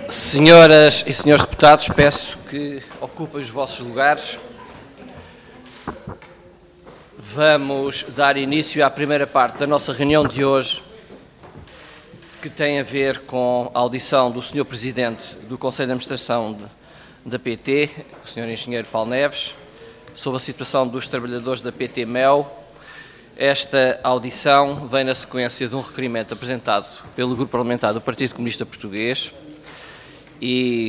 Senhoras e senhores deputados, peço que ocupem os vossos lugares. Vamos dar início à primeira parte da nossa reunião de hoje, que tem a ver com a audição do Sr. Presidente do Conselho de Administração da PT, o Sr. Engenheiro Paulo Neves, sobre a situação dos trabalhadores da PT Mel. Esta audição vem na sequência de um requerimento apresentado pelo Grupo Parlamentar do Partido Comunista Português e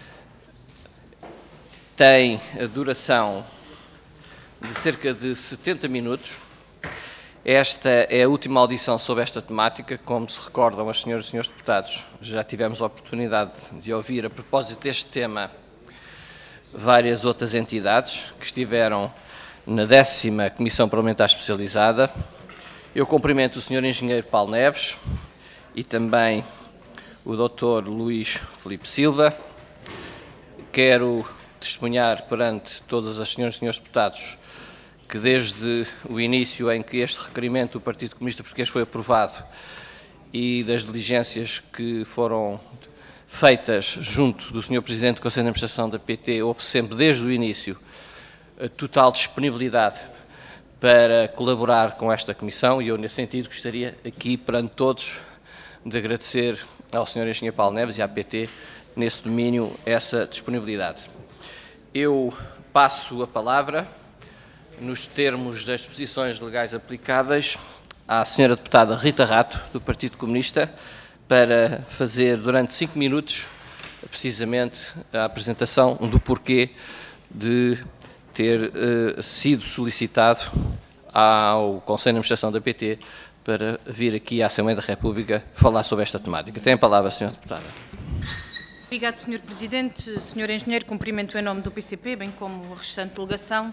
tem a duração de cerca de 70 minutos. Esta é a última audição sobre esta temática. Como se recordam as senhoras e senhores deputados, já tivemos a oportunidade de ouvir, a propósito deste tema, várias outras entidades que estiveram na 10ª Comissão Parlamentar Especializada. Eu cumprimento o Sr. Engenheiro Paulo Neves e também o Dr. Luís Filipe Silva. Quero testemunhar perante todas as senhoras e senhores deputados que desde o início em que este requerimento do Partido Comunista Português foi aprovado e das diligências que foram feitas junto do Sr. Presidente do Conselho de Administração da PT, houve sempre desde o início a total disponibilidade para colaborar com esta Comissão e eu, nesse sentido, gostaria aqui, perante todos, de agradecer ao Sr. Engenheiro Paulo Neves e à PT, nesse domínio, essa disponibilidade. Eu passo a palavra, nos termos das disposições legais aplicáveis, à Sra. Deputada Rita Rato, do Partido Comunista, para fazer, durante 5 minutos, precisamente, a apresentação do porquê de ter sido solicitado ao Conselho de Administração da PT para vir aqui à Assembleia da República falar sobre esta temática. Tem a palavra, Sra. Deputada. Obrigado, Sr. Presidente. Sr. Engenheiro, cumprimento em nome do PCP, bem como a restante delegação.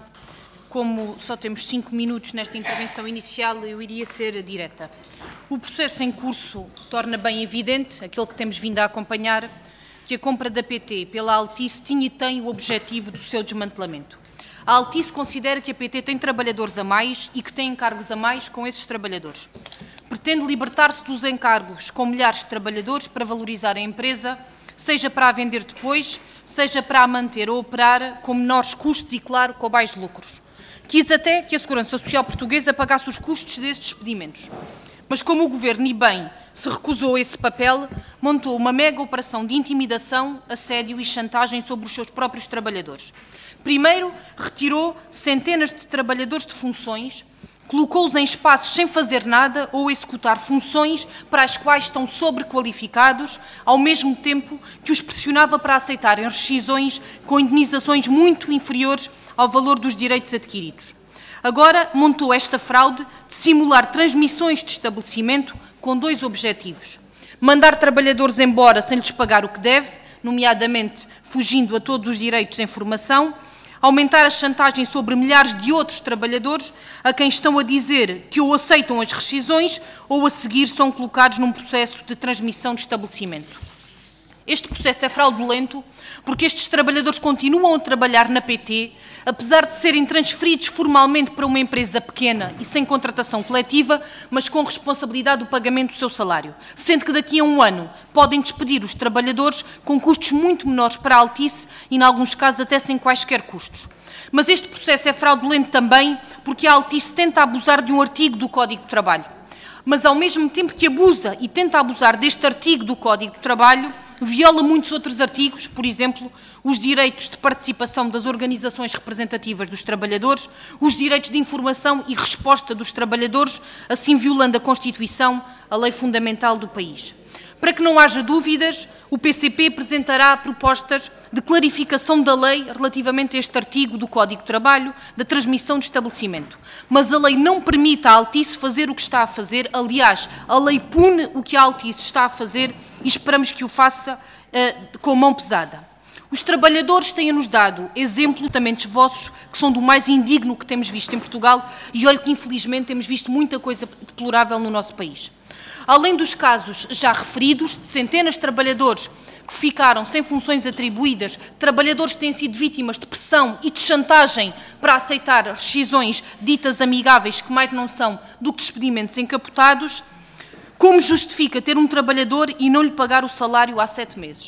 Como só temos 5 minutos nesta intervenção inicial, eu iria ser direta. O processo em curso torna bem evidente, aquilo que temos vindo a acompanhar, que a compra da PT pela Altice tinha e tem o objetivo do seu desmantelamento. A Altice considera que a PT tem trabalhadores a mais e que tem encargos a mais com esses trabalhadores. Pretende libertar-se dos encargos com milhares de trabalhadores para valorizar a empresa, seja para a vender depois, seja para a manter ou operar com menores custos e, claro, com baixos lucros. Quis até que a Segurança Social Portuguesa pagasse os custos destes despedimentos. Mas como o Governo, e bem, se recusou a esse papel, montou uma mega operação de intimidação, assédio e chantagem sobre os seus próprios trabalhadores. Primeiro, retirou centenas de trabalhadores de funções, colocou-os em espaços sem fazer nada ou executar funções para as quais estão sobrequalificados, ao mesmo tempo que os pressionava para aceitarem rescisões com indenizações muito inferiores ao valor dos direitos adquiridos. Agora montou esta fraude de simular transmissões de estabelecimento com 2 objetivos: mandar trabalhadores embora sem lhes pagar o que deve, nomeadamente fugindo a todos os direitos em formação, aumentar a chantagem sobre milhares de outros trabalhadores a quem estão a dizer que ou aceitam as rescisões ou a seguir são colocados num processo de transmissão de estabelecimento. Este processo é fraudulento porque estes trabalhadores continuam a trabalhar na PT, apesar de serem transferidos formalmente para uma empresa pequena e sem contratação coletiva, mas com responsabilidade do pagamento do seu salário, sendo que daqui a 1 ano podem despedir os trabalhadores com custos muito menores para a Altice e, em alguns casos, até sem quaisquer custos. Mas este processo é fraudulento também porque a Altice tenta abusar de um artigo do Código de Trabalho. Mas, ao mesmo tempo que abusa e tenta abusar deste artigo do Código de Trabalho, viola muitos outros artigos, por exemplo, os direitos de participação das organizações representativas dos trabalhadores, os direitos de informação e resposta dos trabalhadores, assim violando a Constituição, a lei fundamental do país. Para que não haja dúvidas, o PCP apresentará propostas de clarificação da lei relativamente a este artigo do Código de Trabalho, da transmissão de estabelecimento. Mas a lei não permite à Altice fazer o que está a fazer. Aliás, a lei pune o que a Altice está a fazer e esperamos que o faça com mão pesada. Os trabalhadores têm-nos dado exemplos vossos que são do mais indigno que temos visto em Portugal e olho que, infelizmente, temos visto muita coisa deplorável no nosso país. Além dos casos já referidos, de centenas de trabalhadores que ficaram sem funções atribuídas, trabalhadores que têm sido vítimas de pressão e de chantagem para aceitar rescisões ditas amigáveis, que mais não são do que despedimentos encapotados, como justifica ter um trabalhador e não lhe pagar o salário há 7 meses?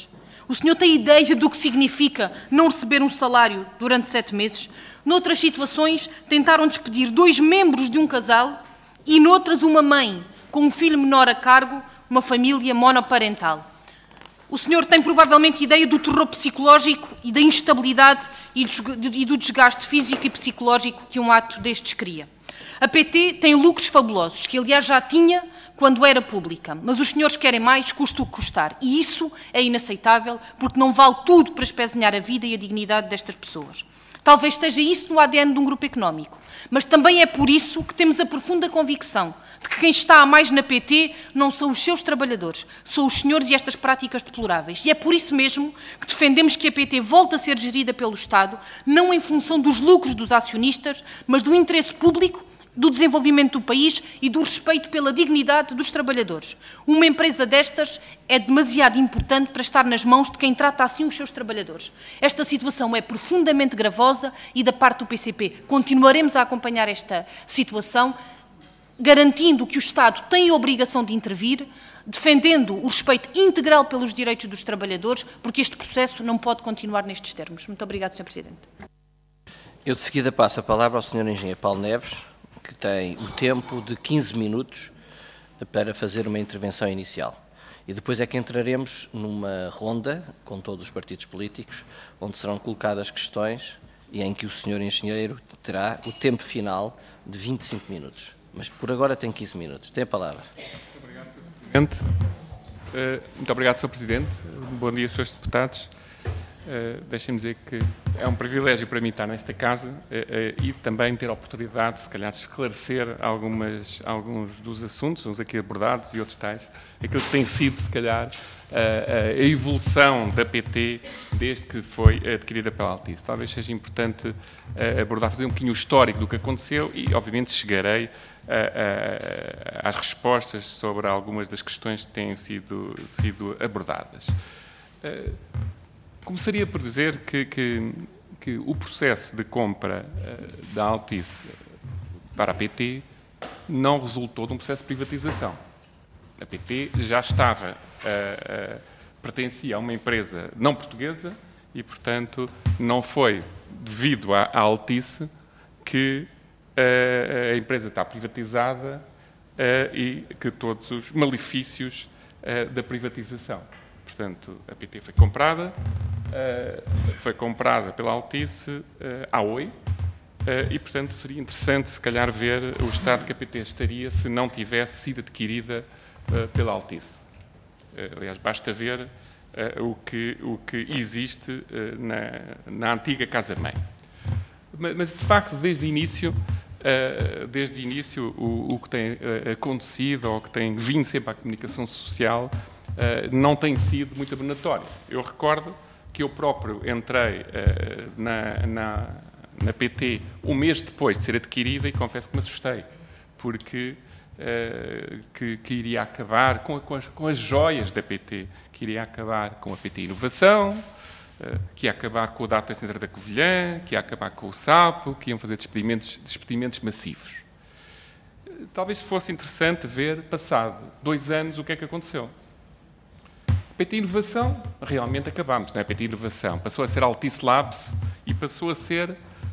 O senhor tem ideia do que significa não receber um salário durante 7 meses? Noutras situações, tentaram despedir 2 membros de um casal e noutras uma mãe com um filho menor a cargo, uma família monoparental. O senhor tem provavelmente ideia do terror psicológico e da instabilidade e do desgaste físico e psicológico que um ato destes cria. A PT tem lucros fabulosos, que aliás já tinha quando era pública, mas os senhores querem mais, custe o que custar. E isso é inaceitável, porque não vale tudo para espezinhar a vida e a dignidade destas pessoas. Talvez esteja isso no ADN de um grupo económico, mas também é por isso que temos a profunda convicção de que quem está a mais na PT não são os seus trabalhadores, são os senhores e estas práticas deploráveis. E é por isso mesmo que defendemos que a PT volte a ser gerida pelo Estado, não em função dos lucros dos acionistas, mas do interesse público, do desenvolvimento do país e do respeito pela dignidade dos trabalhadores. Uma empresa destas é demasiado importante para estar nas mãos de quem trata assim os seus trabalhadores. Esta situação é profundamente gravosa e, da parte do PCP, continuaremos a acompanhar esta situação, garantindo que o Estado tem a obrigação de intervir, defendendo o respeito integral pelos direitos dos trabalhadores, porque este processo não pode continuar nestes termos. Muito obrigado, Sr. Presidente. Eu, de seguida, passo a palavra ao Sr. Engenheiro Paulo Neves, que tem o tempo de 15 minutos para fazer uma intervenção inicial. E depois é que entraremos numa ronda com todos os partidos políticos, onde serão colocadas questões e em que o Sr. Engenheiro terá o tempo final de 25 minutos. Mas por agora tem 15 minutos. Tem a palavra. Muito obrigado, Sr. Presidente. Muito obrigado, Sr. Presidente. Bom dia, Srs. Deputados. Deixem-me dizer que é um privilégio para mim estar nesta casa e também ter a oportunidade, se calhar, de esclarecer alguns dos assuntos, uns aqui abordados e outros tais, aquilo que tem sido, se calhar, a evolução da PT desde que foi adquirida pela Altice. Talvez seja importante abordar, fazer um bocadinho o histórico do que aconteceu e, obviamente, chegarei às respostas sobre algumas das questões que têm sido abordadas. Começaria por dizer que o processo de compra da Altice para a PT não resultou de um processo de privatização. A PT já estava, pertencia a uma empresa não portuguesa e, portanto, não foi devido à Altice que a empresa está privatizada e que todos os malefícios da privatização. Portanto, a PT foi comprada pela Altice à Oi e, portanto, seria interessante, se calhar, ver o estado que a PT estaria se não tivesse sido adquirida pela Altice. Aliás, basta ver o que existe na antiga Casa-Mãe. Mas, de facto, desde o início, o que tem acontecido ou que tem vindo sempre à comunicação social não tem sido muito abonatório. Eu recordo que eu próprio entrei na PT um mês depois de ser adquirida e confesso que me assustei, porque que iria acabar com as joias da PT, que iria acabar com a PT Inovação, que ia acabar com o Data Center da Covilhã, que ia acabar com o Sapo, que iam fazer despedimentos massivos. Talvez fosse interessante ver, passado 2 anos, o que é que aconteceu. PT Inovação, realmente acabámos, não é? PT Inovação passou a ser Altice Labs e passou a ser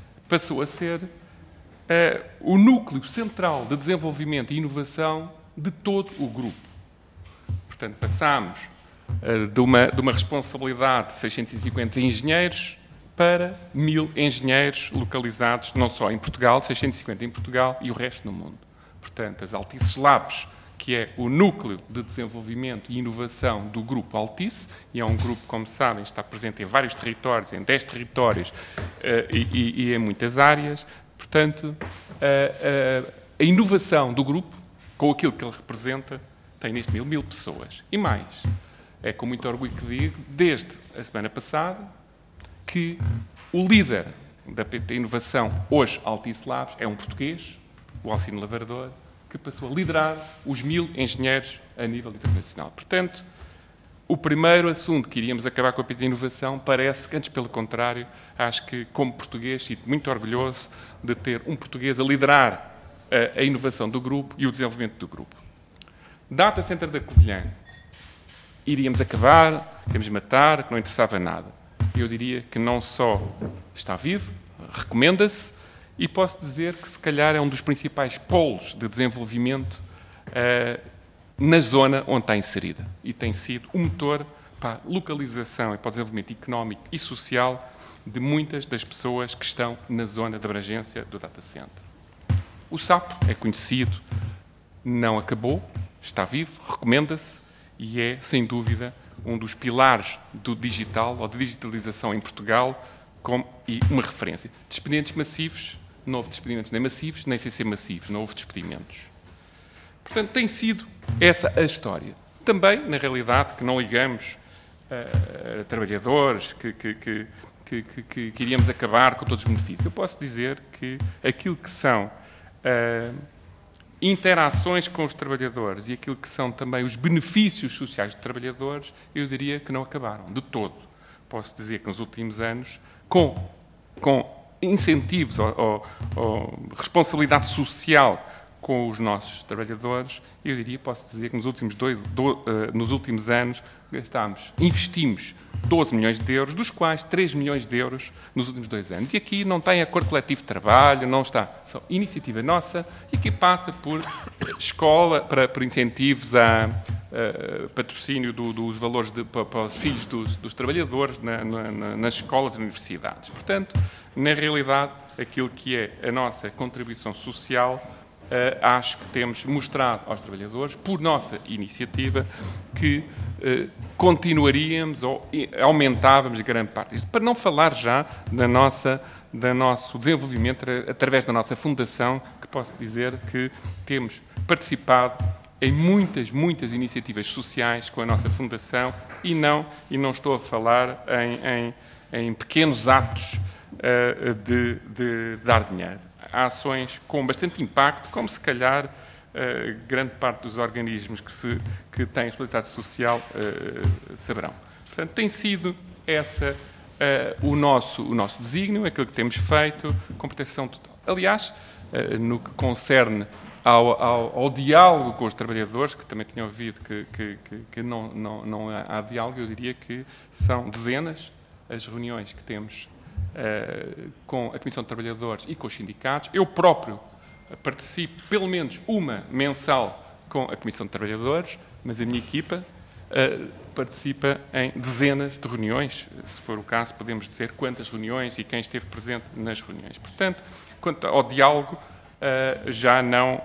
o núcleo central de desenvolvimento e inovação de todo o grupo. Portanto, passámos de uma responsabilidade de 650 engenheiros para 1000 engenheiros localizados não só em Portugal, 650 em Portugal e o resto no mundo. Portanto, as Altice Labs, que é o núcleo de desenvolvimento e inovação do Grupo Altice, e é um grupo, como sabem, está presente em vários territórios, em 10 territórios e em muitas áreas. Portanto, a inovação do grupo, com aquilo que ele representa, tem neste 1000 pessoas. E mais, é com muito orgulho que digo, desde a semana passada, que o líder da PT Inovação, hoje Altice Labs, é um português, o Alcino Lavrador, que passou a liderar os 1000 engenheiros a nível internacional. Portanto, o primeiro assunto que iríamos acabar com a PT Inovação parece que, antes pelo contrário, acho que, como português, sinto muito orgulhoso de ter um português a liderar a inovação do grupo e o desenvolvimento do grupo. Data Center da Covilhã. iríamos acabar, que íamos matar, que não interessava nada. Eu diria que não só está vivo, recomenda-se, e posso dizer que se calhar é um dos principais polos de desenvolvimento na zona onde está inserida. E tem sido um motor para a localização e para o desenvolvimento económico e social de muitas das pessoas que estão na zona de abrangência do data center. O SAP é conhecido, não acabou, está vivo, recomenda-se e é, sem dúvida, um dos pilares do digital ou de digitalização em Portugal e uma referência. Despedimentos massivos, não houve despedimentos nem massivos, nem sem ser massivos, não houve despedimentos. Portanto, tem sido essa a história. Também, na realidade, que não ligamos a trabalhadores, que iríamos acabar com todos os benefícios. Eu posso dizer que aquilo que são interações com os trabalhadores e aquilo que são também os benefícios sociais dos trabalhadores, eu diria que não acabaram, de todo. Posso dizer que nos últimos anos, com incentivos ou responsabilidade social com os nossos trabalhadores, eu diria, posso dizer que nos últimos anos investimos 12 milhões de euros, dos quais 3 milhões de euros nos últimos 2 anos. E aqui não tem acordo coletivo de trabalho, não está. Só iniciativa nossa, e aqui passa por escola, por incentivos a patrocínio dos valores para os filhos dos trabalhadores nas escolas e universidades. Portanto, na realidade, aquilo que é a nossa contribuição social, acho que temos mostrado aos trabalhadores, por nossa iniciativa, que continuaríamos ou aumentávamos grande parte disto. Para não falar já do nosso desenvolvimento através da nossa fundação, que posso dizer que temos participado em muitas iniciativas sociais com a nossa fundação e não estou a falar em pequenos atos de dar dinheiro. Há ações com bastante impacto, como se calhar grande parte dos organismos que têm responsabilidade social saberão. Portanto, tem sido essa o nosso desígnio, aquilo que temos feito, com proteção total. Aliás, no que concerne ao diálogo com os trabalhadores, que também tinha ouvido que não há diálogo, eu diria que são dezenas as reuniões que temos com a Comissão de Trabalhadores e com os sindicatos. Eu próprio participo, pelo menos uma mensal, com a Comissão de Trabalhadores, mas a minha equipa participa em dezenas de reuniões. Se for o caso, podemos dizer quantas reuniões e quem esteve presente nas reuniões. Portanto, quanto ao diálogo, já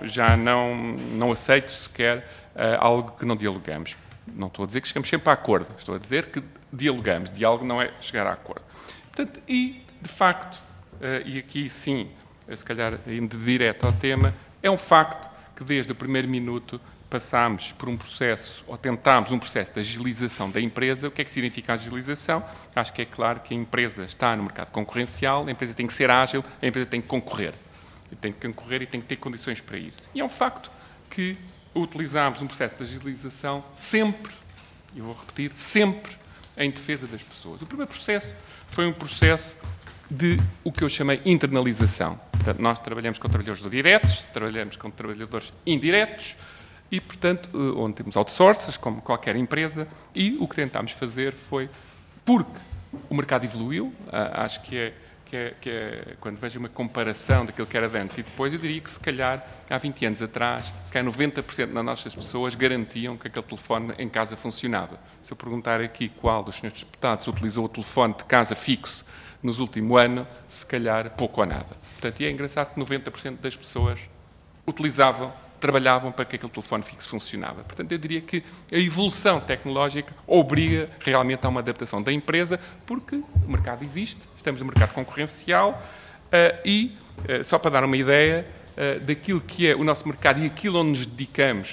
não aceito sequer algo que não dialogamos. Não estou a dizer que chegamos sempre a acordo, estou a dizer que dialogamos. Diálogo não é chegar a acordo. Portanto, e, de facto, e aqui sim, se calhar indo direto ao tema, é um facto que desde o primeiro minuto passámos por um processo, ou tentámos um processo de agilização da empresa. O que é que significa a agilização? Acho que é claro que a empresa está no mercado concorrencial, a empresa tem que ser ágil, a empresa tem que concorrer. Tem que concorrer e tem que ter condições para isso. E é um facto que utilizámos um processo de agilização sempre, e vou repetir, sempre em defesa das pessoas. O primeiro processo foi um processo de o que eu chamei internalização. Portanto, nós trabalhamos com trabalhadores diretos, trabalhamos com trabalhadores indiretos e, portanto, onde temos outsourcers, como qualquer empresa, e o que tentámos fazer foi, porque o mercado evoluiu, acho que é quando vejo uma comparação daquilo que era de antes e depois, eu diria que se calhar há 20 anos atrás, se calhar 90% das nossas pessoas garantiam que aquele telefone em casa funcionava. Se eu perguntar aqui qual dos senhores deputados utilizou o telefone de casa fixo nos últimos anos, se calhar pouco ou nada. Portanto, e é engraçado que 90% das pessoas trabalhavam para que aquele telefone fixo funcionava. Portanto, eu diria que a evolução tecnológica obriga realmente a uma adaptação da empresa, porque o mercado existe, estamos no mercado concorrencial e, só para dar uma ideia daquilo que é o nosso mercado e aquilo onde nos dedicamos,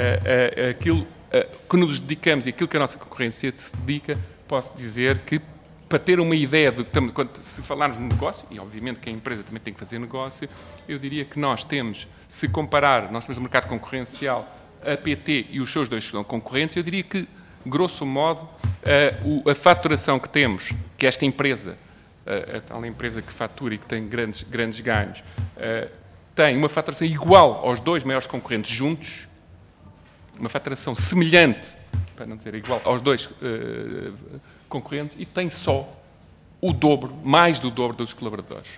aquilo que nos dedicamos e aquilo que a nossa concorrência se dedica, posso dizer que, para ter uma ideia de quando se falarmos de negócio, e obviamente que a empresa também tem que fazer negócio, eu diria que nós temos, se comparar, nós temos um mercado concorrencial, a PT e os seus dois são concorrentes, eu diria que, grosso modo, a faturação que temos, que esta empresa, a tal empresa que fatura e que tem grandes ganhos, tem uma faturação igual aos dois maiores concorrentes juntos, uma faturação semelhante para não dizer igual, aos dois concorrentes e tem só o dobro, mais do dobro dos colaboradores.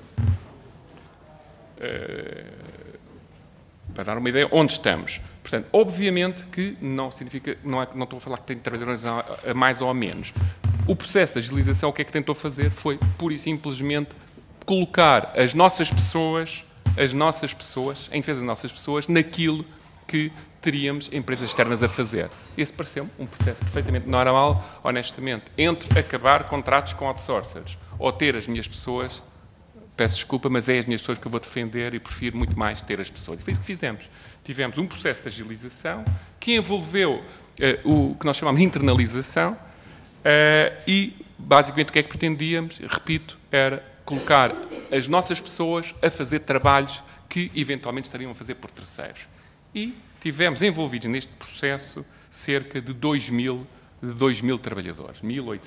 Para dar uma ideia onde estamos. Portanto, obviamente que não significa, não estou a falar que tem trabalhadores a mais ou a menos. O processo de agilização, o que é que tentou fazer foi, pura e simplesmente, colocar as nossas pessoas, em defesa das nossas pessoas, naquilo que teríamos empresas externas a fazer. Esse pareceu-me um processo perfeitamente normal, honestamente, entre acabar contratos com outsourcers ou ter as minhas pessoas. Peço desculpa, mas é as minhas pessoas que eu vou defender e prefiro muito mais ter as pessoas. E foi isso que fizemos. Tivemos um processo de agilização que envolveu o que nós chamamos de internalização e, basicamente, o que é que pretendíamos? Repito, era colocar as nossas pessoas a fazer trabalhos que, eventualmente, estariam a fazer por terceiros. E tivemos envolvidos neste processo cerca de 2.000 trabalhadores.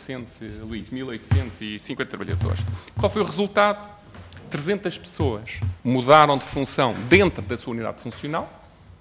1.850 trabalhadores. Qual foi o resultado? 300 pessoas mudaram de função dentro da sua unidade funcional.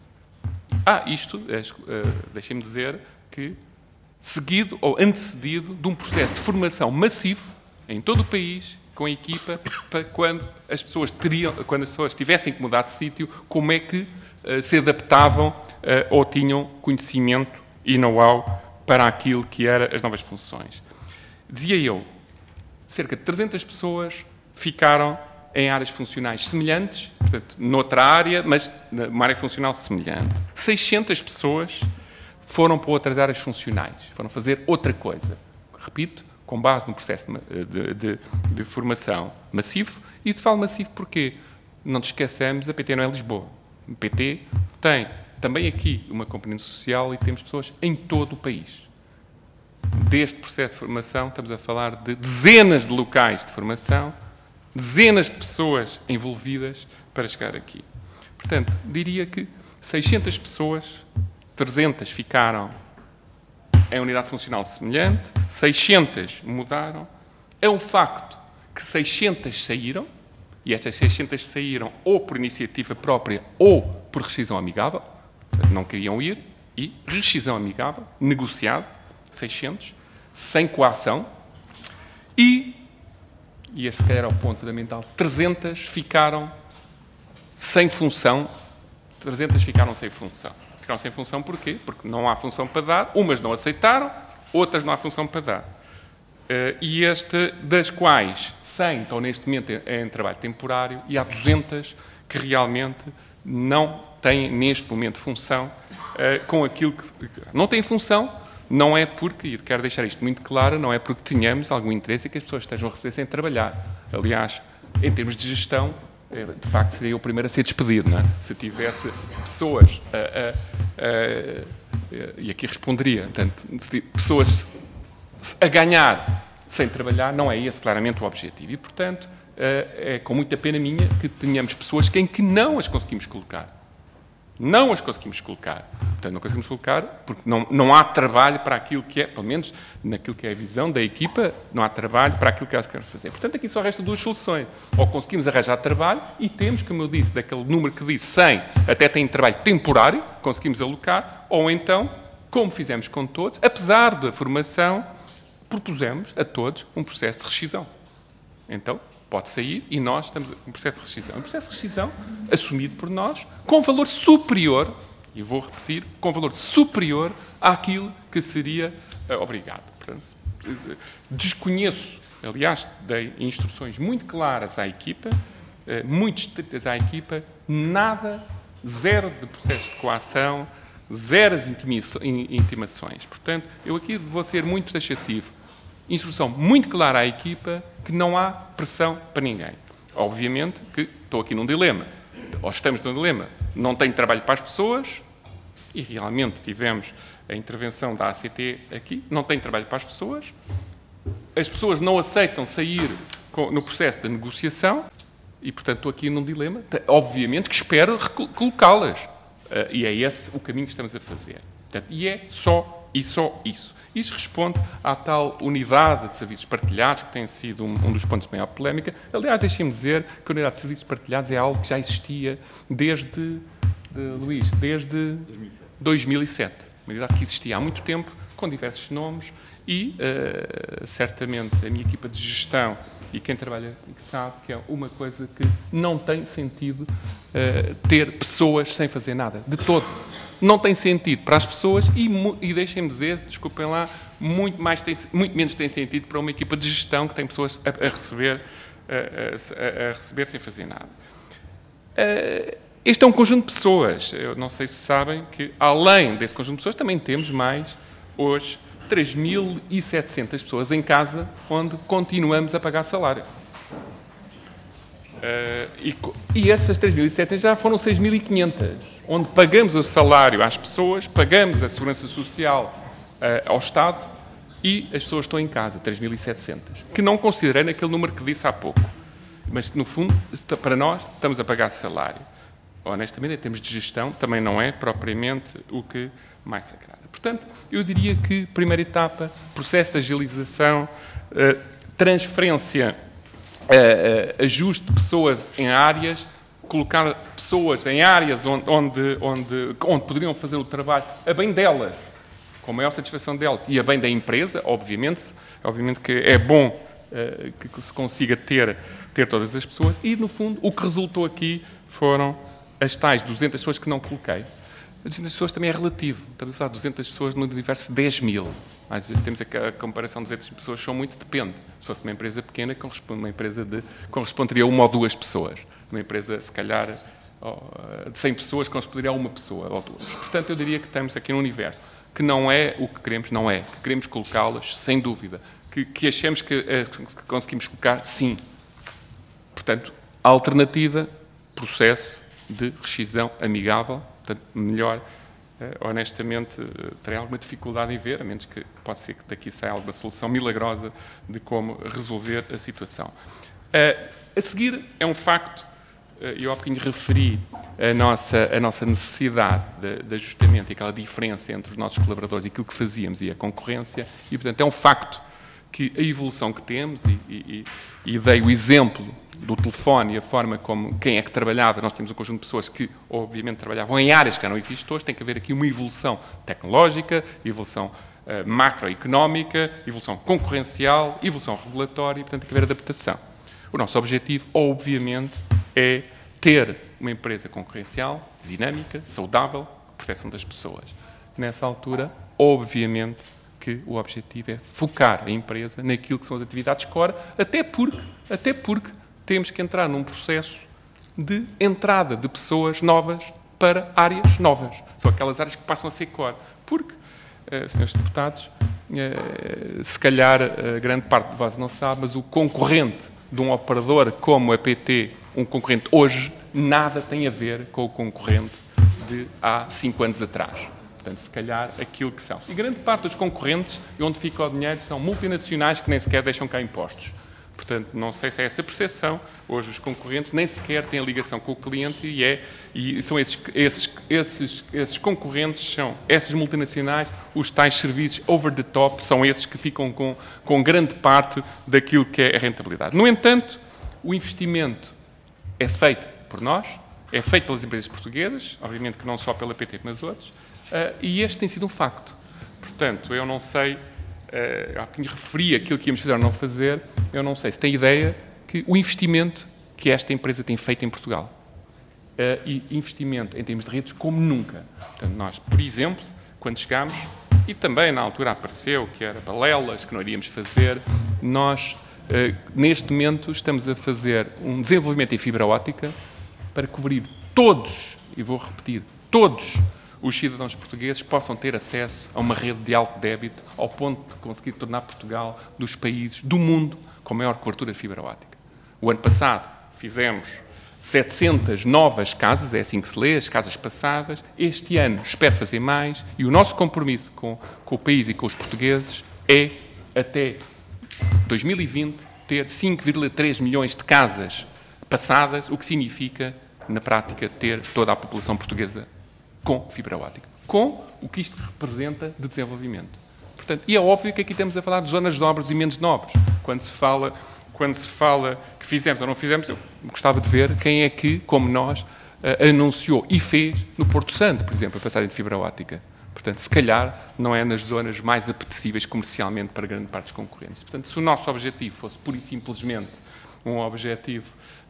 Deixem-me dizer que seguido ou antecedido de um processo de formação massivo em todo o país, com a equipa, para quando as pessoas tivessem que mudar de sítio, como é que se adaptavam ou tinham conhecimento e know-how para aquilo que eram as novas funções. Dizia eu, cerca de 300 pessoas ficaram em áreas funcionais semelhantes, portanto, noutra área, mas numa área funcional semelhante. 600 pessoas foram para outras áreas funcionais, foram fazer outra coisa. Repito, com base num processo de formação massivo. E de falo massivo porquê? Não nos esqueçamos, a PT não é Lisboa. A PT tem também aqui uma componente social e temos pessoas em todo o país. Deste processo de formação, estamos a falar de dezenas de locais de formação, dezenas de pessoas envolvidas para chegar aqui. Portanto, diria que 600 pessoas, 300 ficaram em unidade funcional semelhante, 600 mudaram. É um facto que 600 saíram, e estas 600 saíram ou por iniciativa própria ou por rescisão amigável, portanto, não queriam ir, e rescisão amigável, negociado, 600, sem coação, e este era o ponto fundamental, 300 ficaram sem função. 300 ficaram sem função. Ficaram sem função porquê? Porque não há função para dar, umas não aceitaram, outras não há função para dar. Das quais 100 estão neste momento em trabalho temporário e há 200 que realmente não têm neste momento função com aquilo que... Não têm função. Não é porque, e quero deixar isto muito claro, não é porque tenhamos algum interesse em que as pessoas estejam a receber sem trabalhar. Aliás, em termos de gestão, de facto, seria o primeiro a ser despedido, não é? Se tivesse pessoas, e aqui responderia, portanto, pessoas a ganhar sem trabalhar, não é esse claramente o objetivo. E, portanto, é com muita pena minha que tenhamos pessoas em que não as conseguimos colocar. Não as conseguimos colocar. Portanto, não conseguimos colocar porque não há trabalho para aquilo que é, pelo menos naquilo que é a visão da equipa, não há trabalho para aquilo que elas querem fazer. Portanto, aqui só restam duas soluções. Ou conseguimos arranjar trabalho e temos, como eu disse, daquele número que disse 100, até tem trabalho temporário, conseguimos alocar, ou então, como fizemos com todos, apesar da formação, propusemos a todos um processo de rescisão. Então, pode sair e nós estamos com um processo de rescisão. Um processo de rescisão assumido por nós com valor superior, e vou repetir, com valor superior àquilo que seria obrigado. Portanto, desconheço, aliás, dei instruções muito claras à equipa, muito estritas à equipa, nada, zero de processo de coação, zero as intimações. Portanto, eu aqui vou ser muito taxativo. Instrução muito clara à equipa que não há pressão para ninguém. Obviamente que estou aqui num dilema, ou estamos num dilema, não tenho trabalho para as pessoas, e realmente tivemos a intervenção da ACT aqui, não tenho trabalho para as pessoas não aceitam sair no processo de negociação, e portanto estou aqui num dilema, obviamente que espero colocá-las, e é esse o caminho que estamos a fazer. Portanto, e é só isso. Isto responde à tal unidade de serviços partilhados, que tem sido um dos pontos de maior polémica. Aliás, deixem-me dizer que a unidade de serviços partilhados é algo que já existia desde 2007. uma entidade que existia há muito tempo, com diversos nomes, e certamente a minha equipa de gestão e quem trabalha aqui sabe que é uma coisa que não tem sentido ter pessoas sem fazer nada, de todo. Não tem sentido para as pessoas e deixem-me dizer, desculpem lá, muito menos tem sentido para uma equipa de gestão que tem pessoas a receber sem fazer nada. Este é um conjunto de pessoas. Eu não sei se sabem que, além desse conjunto de pessoas, também temos mais, hoje, 3.700 pessoas em casa onde continuamos a pagar salário. E essas 3.700 já foram 6.500, onde pagamos o salário às pessoas, pagamos a segurança social ao Estado e as pessoas estão em casa, 3.700, que não considerei naquele número que disse há pouco. Mas, no fundo, para nós, estamos a pagar salário. Honestamente, em termos de gestão, também não é propriamente o que mais se agrada. Portanto, eu diria que, primeira etapa, processo de agilização, transferência, ajuste de pessoas em áreas, colocar pessoas em áreas onde poderiam fazer o trabalho a bem delas, com a maior satisfação delas, e a bem da empresa, obviamente que é bom que se consiga ter todas as pessoas, e, no fundo, o que resultou aqui foram as tais 200 pessoas que não coloquei. 200 pessoas também é relativo. Estamos a falar de 200 pessoas no universo de 10.000. Às vezes temos a comparação de 200 pessoas, são muito, depende. Se fosse uma empresa pequena, corresponderia a uma ou duas pessoas. Uma empresa, se calhar, de 100 pessoas, corresponderia a uma pessoa ou duas. Portanto, eu diria que estamos aqui num universo que não é o que queremos, não é. Que queremos colocá-las, sem dúvida. Que achamos que conseguimos colocar, sim. Portanto, a alternativa, processo de rescisão amigável. Portanto, melhor, honestamente, terei alguma dificuldade em ver, a menos que pode ser que daqui saia alguma solução milagrosa de como resolver a situação. A seguir, é um facto, eu há bocadinho referi a nossa necessidade de ajustamento e aquela diferença entre os nossos colaboradores e aquilo que fazíamos e a concorrência, e, portanto, é um facto que a evolução que temos, e dei o exemplo do telefone e a forma como quem é que trabalhava, nós tínhamos um conjunto de pessoas que, obviamente, trabalhavam em áreas que já não existem hoje, tem que haver aqui uma evolução tecnológica, evolução macroeconómica, evolução concorrencial, evolução regulatória, e, portanto, tem que haver adaptação. O nosso objetivo, obviamente, é ter uma empresa concorrencial, dinâmica, saudável, proteção das pessoas. Nessa altura, obviamente, que o objetivo é focar a empresa naquilo que são as atividades core, até porque temos que entrar num processo de entrada de pessoas novas para áreas novas. São aquelas áreas que passam a ser core. Porque, senhores deputados, se calhar grande parte de vós não sabe, mas o concorrente de um operador como a PT, um concorrente hoje, nada tem a ver com o concorrente de há 5 anos atrás. Portanto, se calhar, aquilo que são. E grande parte dos concorrentes, e onde fica o dinheiro, são multinacionais que nem sequer deixam cá impostos. Portanto, não sei se é essa percepção. Hoje, os concorrentes nem sequer têm a ligação com o cliente e são esses concorrentes, são essas multinacionais, os tais serviços over the top, são esses que ficam com grande parte daquilo que é a rentabilidade. No entanto, o investimento é feito por nós, é feito pelas empresas portuguesas, obviamente que não só pela PT, mas outros, e este tem sido um facto. Portanto, eu não sei, há quem referia aquilo que íamos fazer ou não fazer, eu não sei se tem ideia que o investimento que esta empresa tem feito em Portugal, e investimento em termos de redes como nunca. Portanto, nós, por exemplo, quando chegámos, e também na altura apareceu que era balelas, que não iríamos fazer, nós, neste momento, estamos a fazer um desenvolvimento em fibra óptica para cobrir todos, e vou repetir, todos os cidadãos portugueses possam ter acesso a uma rede de alto débito ao ponto de conseguir tornar Portugal dos países do mundo com maior cobertura de fibra óptica. O ano passado fizemos 700 novas casas, é assim que se lê, as casas passadas. Este ano espero fazer mais e o nosso compromisso com o país e com os portugueses é, até 2020, ter 5,3 milhões de casas passadas, o que significa, na prática, ter toda a população portuguesa com fibra óptica, com o que isto representa de desenvolvimento. Portanto, e é óbvio que aqui estamos a falar de zonas nobres e menos nobres. Quando se fala que fizemos ou não fizemos, eu gostava de ver quem é que, como nós, anunciou e fez no Porto Santo, por exemplo, a passagem de fibra óptica. Portanto, se calhar, não é nas zonas mais apetecíveis comercialmente para grande parte dos concorrentes. Portanto, se o nosso objetivo fosse pura e simplesmente um objetivo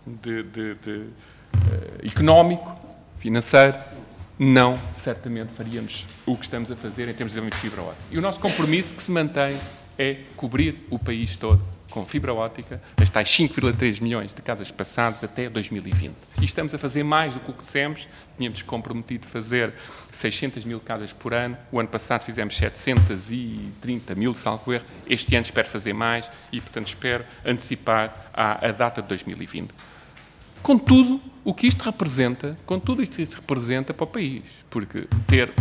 económico, financeiro, não, certamente faríamos o que estamos a fazer em termos de desenvolvimento de fibra óptica. E o nosso compromisso que se mantém é cobrir o país todo com fibra óptica, as tais 5,3 milhões de casas passadas até 2020. E estamos a fazer mais do que o que dissemos. Tínhamos comprometido fazer 600 mil casas por ano. O ano passado fizemos 730 mil, salvo erro. Este ano espero fazer mais e, portanto, espero antecipar a data de 2020. Com tudo o que isto representa, para o país. Porque ter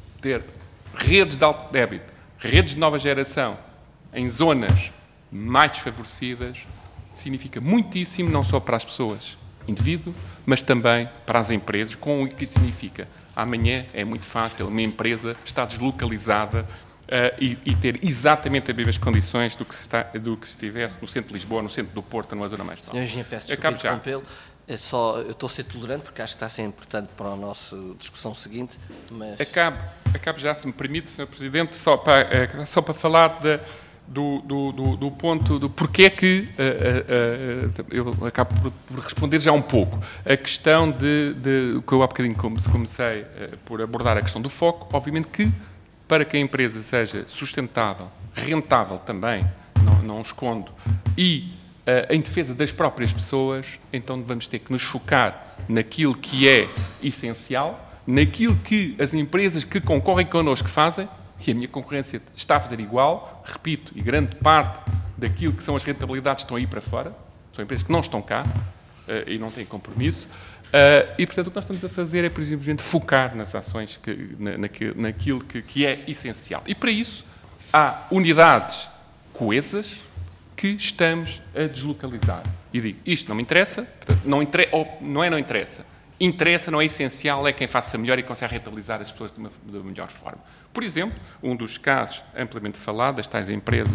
redes de alto débito, redes de nova geração, em zonas mais desfavorecidas, significa muitíssimo, não só para as pessoas, indivíduo, mas também para as empresas, com o que significa. Amanhã é muito fácil uma empresa estar deslocalizada e ter exatamente as mesmas condições do que se estivesse no centro de Lisboa, no centro do Porto, numa zona mais nova. Sr. Engenheiro, peço desculpa interrompê-lo. Eu estou a ser tolerante porque acho que está a ser importante para a nossa discussão seguinte, mas... Acabo já, se me permite, Sr. Presidente, só para falar do ponto do porquê que eu acabo por responder já um pouco. A questão de que eu há bocadinho comecei por abordar a questão do foco, obviamente que para que a empresa seja sustentável, rentável também, não escondo, e em defesa das próprias pessoas, então vamos ter que nos focar naquilo que é essencial, naquilo que as empresas que concorrem connosco fazem, e a minha concorrência está a fazer igual, repito, e grande parte daquilo que são as rentabilidades estão aí para fora, são empresas que não estão cá e não têm compromisso, e portanto o que nós estamos a fazer é, por exemplo, focar nas ações, naquilo que é essencial. E para isso há unidades coesas que estamos a deslocalizar. E digo, isto não me interessa, portanto, não interessa, não é essencial, é quem faça melhor e consegue rentabilizar as pessoas de uma melhor forma. Por exemplo, um dos casos amplamente falado, das tais empresas,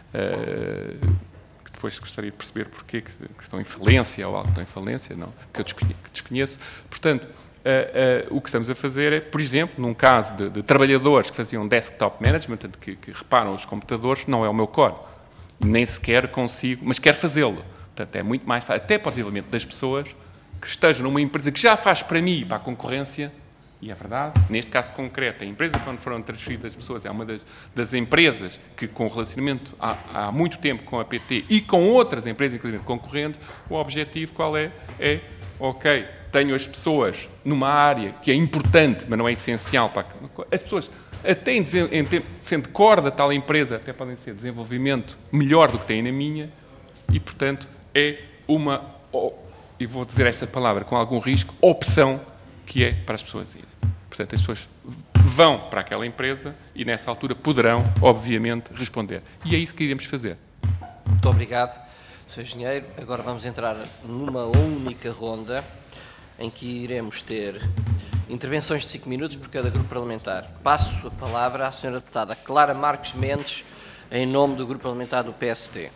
que depois gostaria de perceber porque que estão em falência ou algo que estão em falência, não, que eu desconheço. Portanto, o que estamos a fazer é, por exemplo, num caso de trabalhadores que faziam desktop management, portanto, que reparam os computadores, não é o meu core. Nem sequer consigo, mas quero fazê-lo. Portanto, é muito mais fácil, até para o desenvolvimento das pessoas, que estejam numa empresa que já faz para mim e para a concorrência, e é verdade, neste caso concreto, a empresa para onde foram transferidas as pessoas é uma das empresas que, com relacionamento há muito tempo com a PT e com outras empresas, inclusive concorrentes, o objetivo qual é? É, ok, tenho as pessoas numa área que é importante, mas não é essencial para as pessoas. Até sendo core da tal empresa, até podem ser desenvolvimento melhor do que têm na minha, e, portanto, é uma, e vou dizer esta palavra com algum risco, opção que é para as pessoas irem. Portanto, as pessoas vão para aquela empresa e, nessa altura, poderão, obviamente, responder. E é isso que iremos fazer. Muito obrigado, Sr. Engenheiro. Agora vamos entrar numa única ronda em que iremos ter intervenções de 5 minutos por cada grupo parlamentar. Passo a palavra à Sra. Deputada Clara Marques Mendes, em nome do Grupo Parlamentar do PSD.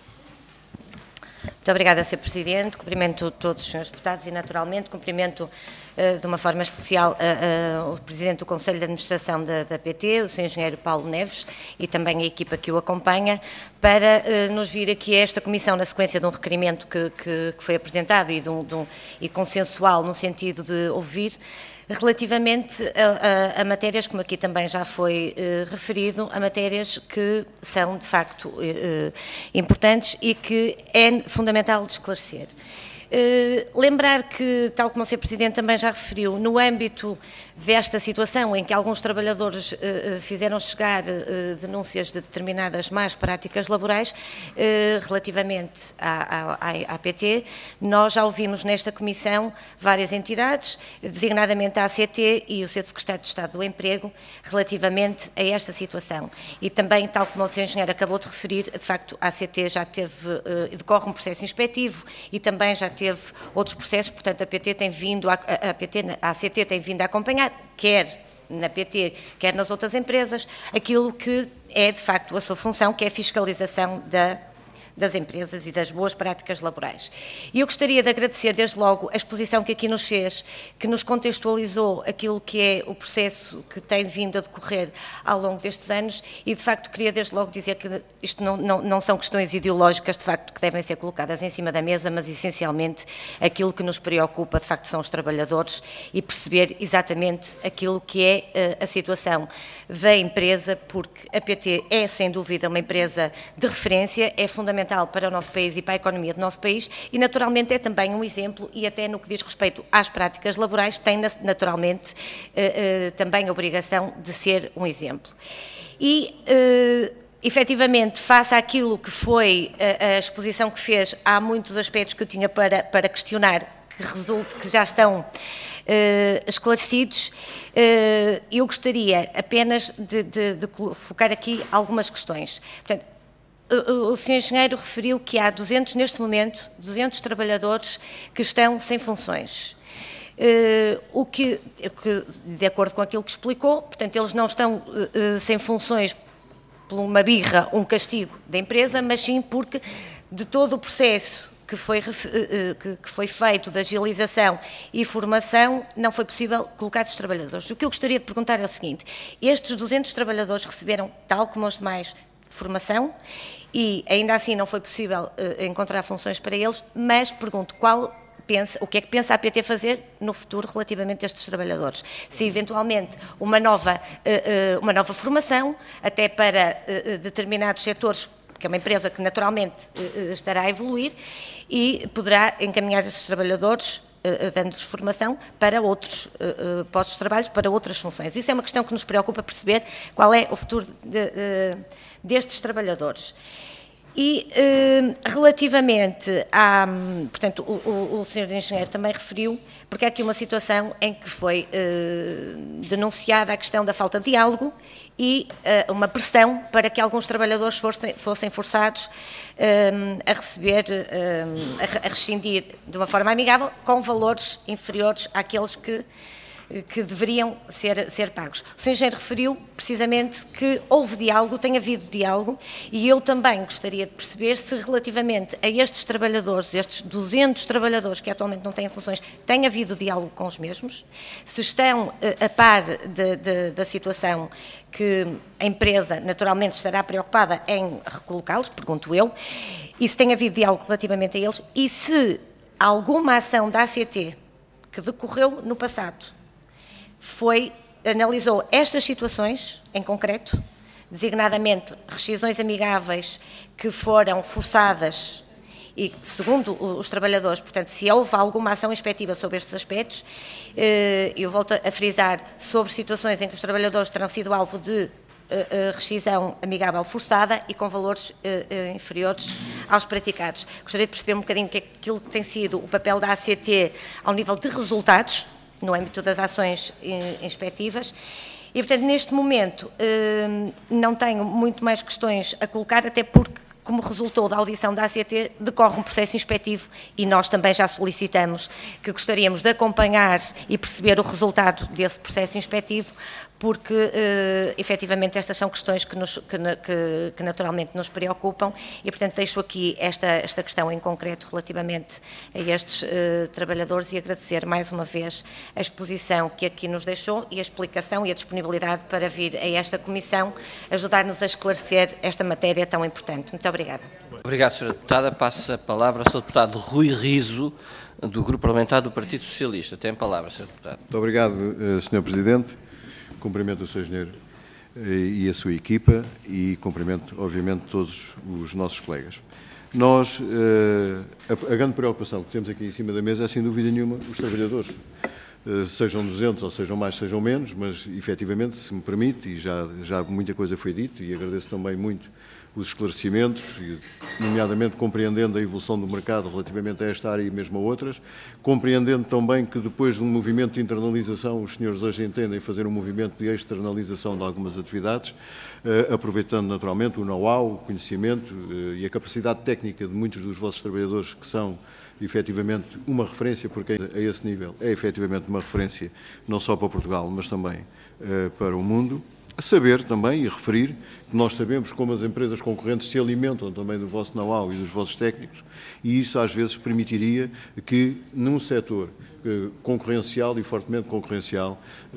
Muito obrigada, Sr. Presidente. Cumprimento todos os Srs. Deputados e, naturalmente, cumprimento de uma forma especial o Presidente do Conselho de Administração da PT, o Sr. Engenheiro Paulo Neves, e também a equipa que o acompanha, para nos vir aqui a esta Comissão na sequência de um requerimento que foi apresentado e consensual no sentido de ouvir, relativamente a matérias, como aqui também já foi referido, a matérias que são, de facto, importantes e que é fundamental de esclarecer. Lembrar que, tal como o Sr. Presidente também já referiu, no âmbito desta situação em que alguns trabalhadores fizeram chegar denúncias de determinadas más práticas laborais relativamente à PT, nós já ouvimos nesta Comissão várias entidades, designadamente a ACT e o Sr. Secretário de Estado do Emprego, relativamente a esta situação. E também, tal como o Sr. Engenheiro acabou de referir, de facto, a ACT já decorre um processo inspectivo e também já teve outros processos, portanto a ACT tem vindo a acompanhar, quer na PT, quer nas outras empresas, aquilo que é de facto a sua função, que é a fiscalização das empresas e das boas práticas laborais. E eu gostaria de agradecer desde logo a exposição que aqui nos fez, que nos contextualizou aquilo que é o processo que tem vindo a decorrer ao longo destes anos e, de facto, queria desde logo dizer que isto não são questões ideológicas, de facto, que devem ser colocadas em cima da mesa, mas essencialmente aquilo que nos preocupa, de facto, são os trabalhadores e perceber exatamente aquilo que é a situação da empresa, porque a PT é, sem dúvida, uma empresa de referência, é fundamental para o nosso país e para a economia do nosso país e, naturalmente, é também um exemplo e até no que diz respeito às práticas laborais tem, naturalmente, também a obrigação de ser um exemplo. E, efetivamente, face àquilo que foi a exposição que fez, há muitos aspectos que eu tinha para questionar, que já estão esclarecidos. Eu gostaria apenas de focar aqui algumas questões. Portanto, o Sr. Engenheiro referiu que há neste momento, 200 trabalhadores que estão sem funções. O que, de acordo com aquilo que explicou, portanto, eles não estão sem funções por uma birra, um castigo da empresa, mas sim porque de todo o processo que foi feito de agilização e formação, não foi possível colocar esses trabalhadores. O que eu gostaria de perguntar é o seguinte: estes 200 trabalhadores receberam, tal como os demais, formação e ainda assim não foi possível encontrar funções para eles, mas pergunto o que é que pensa a PT fazer no futuro relativamente a estes trabalhadores? Se eventualmente uma nova formação, até para determinados setores, que é uma empresa que naturalmente estará a evoluir e poderá encaminhar esses trabalhadores, dando-lhes formação para outros postos de trabalho, para outras funções. Isso é uma questão que nos preocupa perceber qual é o futuro destes trabalhadores. E relativamente à, portanto, o Sr. Engenheiro também referiu, porque há aqui uma situação em que foi denunciada a questão da falta de diálogo e uma pressão para que alguns trabalhadores fossem forçados a receber, a rescindir de uma forma amigável, com valores inferiores àqueles que deveriam ser pagos. O Sr. Engenheiro referiu precisamente que houve diálogo, tem havido diálogo, e eu também gostaria de perceber se relativamente a estes trabalhadores, estes 200 trabalhadores que atualmente não têm funções, tem havido diálogo com os mesmos, se estão a par da situação que a empresa naturalmente estará preocupada em recolocá-los, pergunto eu, e se tem havido diálogo relativamente a eles, e se alguma ação da ACT que decorreu no passado analisou estas situações em concreto, designadamente rescisões amigáveis que foram forçadas e, segundo os trabalhadores, portanto, se houve alguma ação inspectiva sobre estes aspectos, eu volto a frisar sobre situações em que os trabalhadores terão sido alvo de rescisão amigável forçada e com valores inferiores aos praticados. Gostaria de perceber um bocadinho aquilo que tem sido o papel da ACT ao nível de resultados, no âmbito das ações inspectivas. E, portanto, neste momento não tenho muito mais questões a colocar, até porque, como resultou da audição da ACT, decorre um processo inspectivo e nós também já solicitamos que gostaríamos de acompanhar e perceber o resultado desse processo inspectivo, porque, efetivamente, estas são questões que naturalmente nos preocupam e, portanto, deixo aqui esta questão em concreto relativamente a estes trabalhadores e agradecer mais uma vez a exposição que aqui nos deixou e a explicação e a disponibilidade para vir a esta comissão ajudar-nos a esclarecer esta matéria tão importante. Muito obrigada. Obrigado, Sra. Deputada. Passo a palavra ao Sr. Deputado Rui Riso, do Grupo Parlamentar do Partido Socialista. Tem a palavra, Sr. Deputado. Muito obrigado, Sr. Presidente. Cumprimento o Sr. Engenheiro e a sua equipa e cumprimento, obviamente, todos os nossos colegas. Nós, a grande preocupação que temos aqui em cima da mesa é, sem dúvida nenhuma, os trabalhadores. Sejam 200 ou sejam mais, sejam menos, mas, efetivamente, se me permite, e já muita coisa foi dita, e agradeço também muito os esclarecimentos, nomeadamente compreendendo a evolução do mercado relativamente a esta área e mesmo a outras, compreendendo também que depois de um movimento de internalização, os senhores hoje entendem fazer um movimento de externalização de algumas atividades, aproveitando naturalmente o know-how, o conhecimento e a capacidade técnica de muitos dos vossos trabalhadores que são efetivamente uma referência, porque a esse nível é efetivamente uma referência não só para Portugal, mas também para o mundo. Saber também e referir que nós sabemos como as empresas concorrentes se alimentam também do vosso know-how e dos vossos técnicos, e isso às vezes permitiria que num setor concorrencial e fortemente concorrencial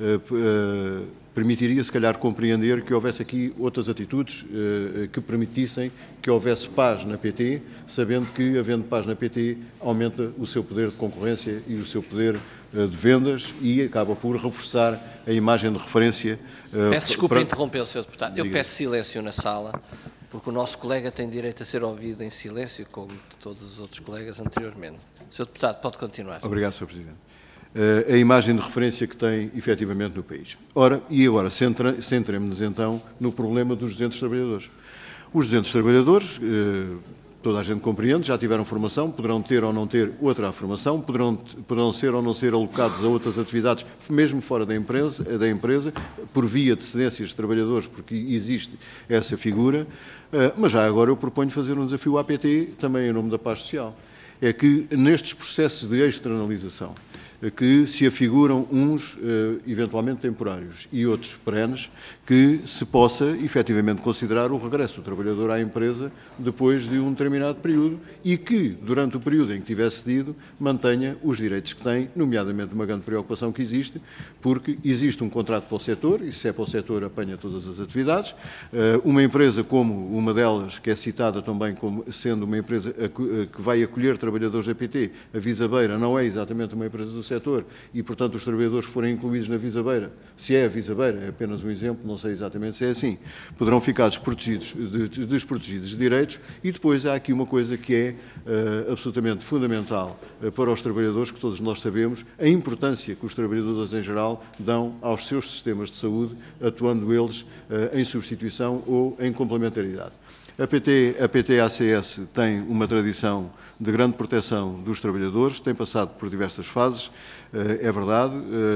permitiria se calhar compreender que houvesse aqui outras atitudes que permitissem que houvesse paz na PT, sabendo que havendo paz na PT aumenta o seu poder de concorrência e o seu poder de vendas e acaba por reforçar a imagem de referência. Peço desculpa interromper, Sr. Deputado. Eu peço silêncio na sala, porque o nosso colega tem direito a ser ouvido em silêncio, como todos os outros colegas anteriormente. Sr. Deputado, pode continuar. Obrigado, Sr. Presidente. A imagem de referência que tem efetivamente no país. Ora, e agora, centremos-nos então no problema dos 200 trabalhadores. Os 200 trabalhadores, toda a gente compreende, já tiveram formação, poderão ter ou não ter outra formação, poderão ser ou não ser alocados a outras atividades, mesmo fora da empresa, por via de cedências de trabalhadores, porque existe essa figura, mas já agora eu proponho fazer um desafio à PT, também em nome da paz social. É que nestes processos de externalização, que se afiguram uns eventualmente temporários e outros perenes, que se possa efetivamente considerar o regresso do trabalhador à empresa depois de um determinado período e que, durante o período em que tiver cedido, mantenha os direitos que tem, nomeadamente uma grande preocupação que existe, porque existe um contrato para o setor, e se é para o setor apanha todas as atividades. Uma empresa como uma delas, que é citada também como sendo uma empresa que vai acolher trabalhadores da PT, a Visabeira não é exatamente uma empresa do setor e, portanto, os trabalhadores que forem incluídos na Visabeira, se é a Visabeira, é apenas um exemplo, não sei exatamente se é assim, poderão ficar desprotegidos de direitos. E depois há aqui uma coisa que é absolutamente fundamental para os trabalhadores, que todos nós sabemos, a importância que os trabalhadores em geral dão aos seus sistemas de saúde, atuando eles em substituição ou em complementaridade. A PT-ACS tem uma tradição de grande proteção dos trabalhadores, tem passado por diversas fases, é verdade.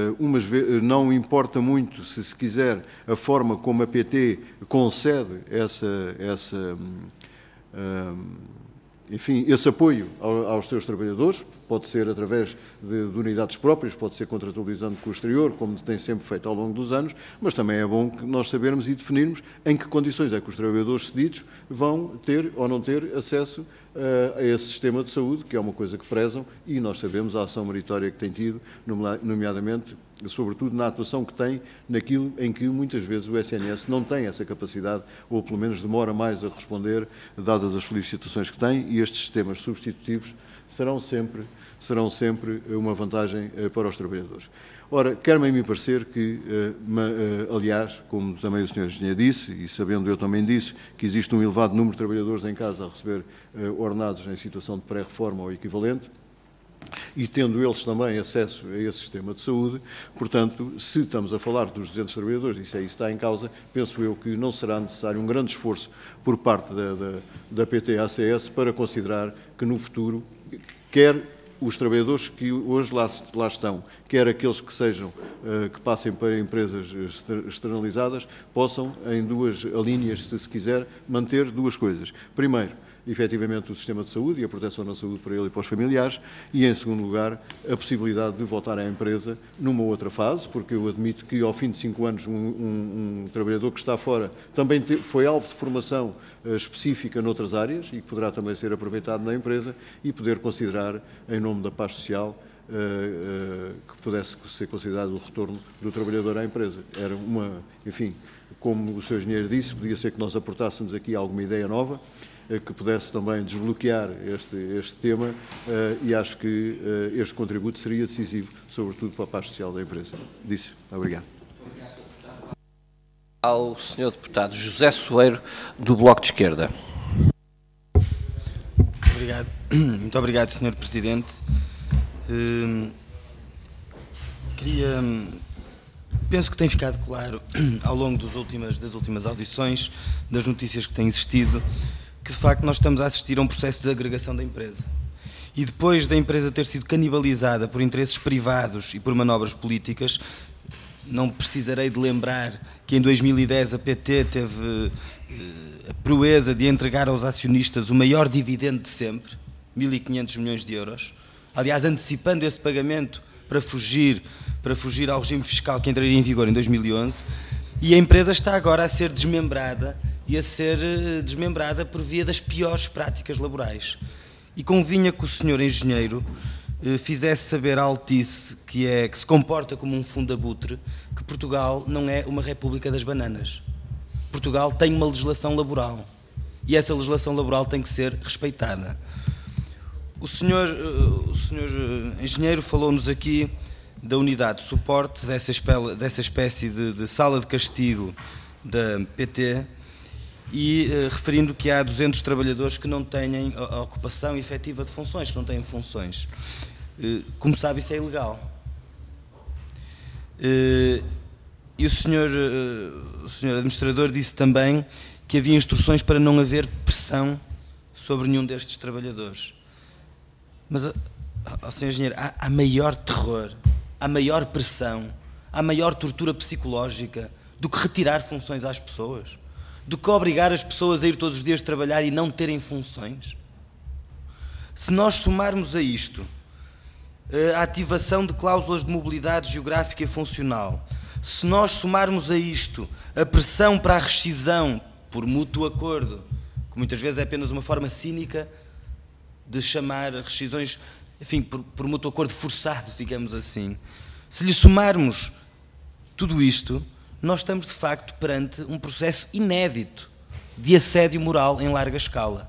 Não importa muito, se quiser, a forma como a PT concede esse apoio aos seus trabalhadores, pode ser através de unidades próprias, pode ser contratualizando com o exterior, como tem sempre feito ao longo dos anos, mas também é bom que nós sabermos e definirmos em que condições é que os trabalhadores cedidos vão ter ou não ter acesso a esse sistema de saúde, que é uma coisa que prezam, e nós sabemos a ação meritória que tem tido, nomeadamente, sobretudo na atuação que tem naquilo em que muitas vezes o SNS não tem essa capacidade, ou pelo menos demora mais a responder, dadas as solicitações que tem, e estes sistemas substitutivos serão sempre uma vantagem para os trabalhadores. Ora, quer-me a mim parecer que, aliás, como também o Sr. Engenheiro disse, e sabendo eu também disso, que existe um elevado número de trabalhadores em casa a receber ordenados em situação de pré-reforma ou equivalente, e tendo eles também acesso a esse sistema de saúde, portanto, se estamos a falar dos 200 trabalhadores, e se é isso que está em causa, penso eu que não será necessário um grande esforço por parte da PT-ACS para considerar que no futuro, quer os trabalhadores que hoje lá estão, quer aqueles que passem para empresas externalizadas, possam, em duas linhas, se quiser, manter duas coisas. Primeiro, efetivamente o sistema de saúde e a proteção da saúde para ele e para os familiares, e em segundo lugar a possibilidade de voltar à empresa numa outra fase, porque eu admito que ao fim de 5 anos um trabalhador que está fora também foi alvo de formação específica noutras áreas e que poderá também ser aproveitado na empresa e poder considerar, em nome da paz social, que pudesse ser considerado o retorno do trabalhador à empresa. Era enfim, como o Sr. Engenheiro disse, podia ser que nós aportássemos aqui alguma ideia nova, que pudesse também desbloquear este tema, e acho que este contributo seria decisivo, sobretudo para a paz social da empresa. Disse. Obrigado. Ao Sr. Deputado José Soeiro, do Bloco de Esquerda. Obrigado. Muito obrigado, Sr. Presidente. Penso que tem ficado claro, ao longo das últimas audições, das notícias que têm existido, que de facto nós estamos a assistir a um processo de desagregação da empresa. E depois da empresa ter sido canibalizada por interesses privados e por manobras políticas, não precisarei de lembrar que em 2010 a PT teve a proeza de entregar aos acionistas o maior dividendo de sempre, 1.500 milhões de euros, aliás, antecipando esse pagamento para fugir ao regime fiscal que entraria em vigor em 2011, E a empresa está agora a ser desmembrada e a ser desmembrada por via das piores práticas laborais. E convinha que o senhor engenheiro fizesse saber à Altice, que se comporta como um fundabutre, que Portugal não é uma república das bananas. Portugal tem uma legislação laboral e essa legislação laboral tem que ser respeitada. O senhor engenheiro falou-nos aqui da unidade de suporte, dessa espécie de sala de castigo da PT, e referindo que há 200 trabalhadores que não têm a ocupação efetiva de funções, que não têm funções. Como sabe, isso é ilegal. E o senhor administrador disse também que havia instruções para não haver pressão sobre nenhum destes trabalhadores. Mas, senhor engenheiro, há maior terror, há maior pressão, há maior tortura psicológica do que retirar funções às pessoas, do que obrigar as pessoas a ir todos os dias trabalhar e não terem funções. Se nós somarmos a isto a ativação de cláusulas de mobilidade geográfica e funcional, se nós somarmos a isto a pressão para a rescisão por mútuo acordo, que muitas vezes é apenas uma forma cínica de chamar rescisões, enfim, por mútuo acordo forçado, digamos assim, se lhe somarmos tudo isto, nós estamos de facto perante um processo inédito de assédio moral em larga escala.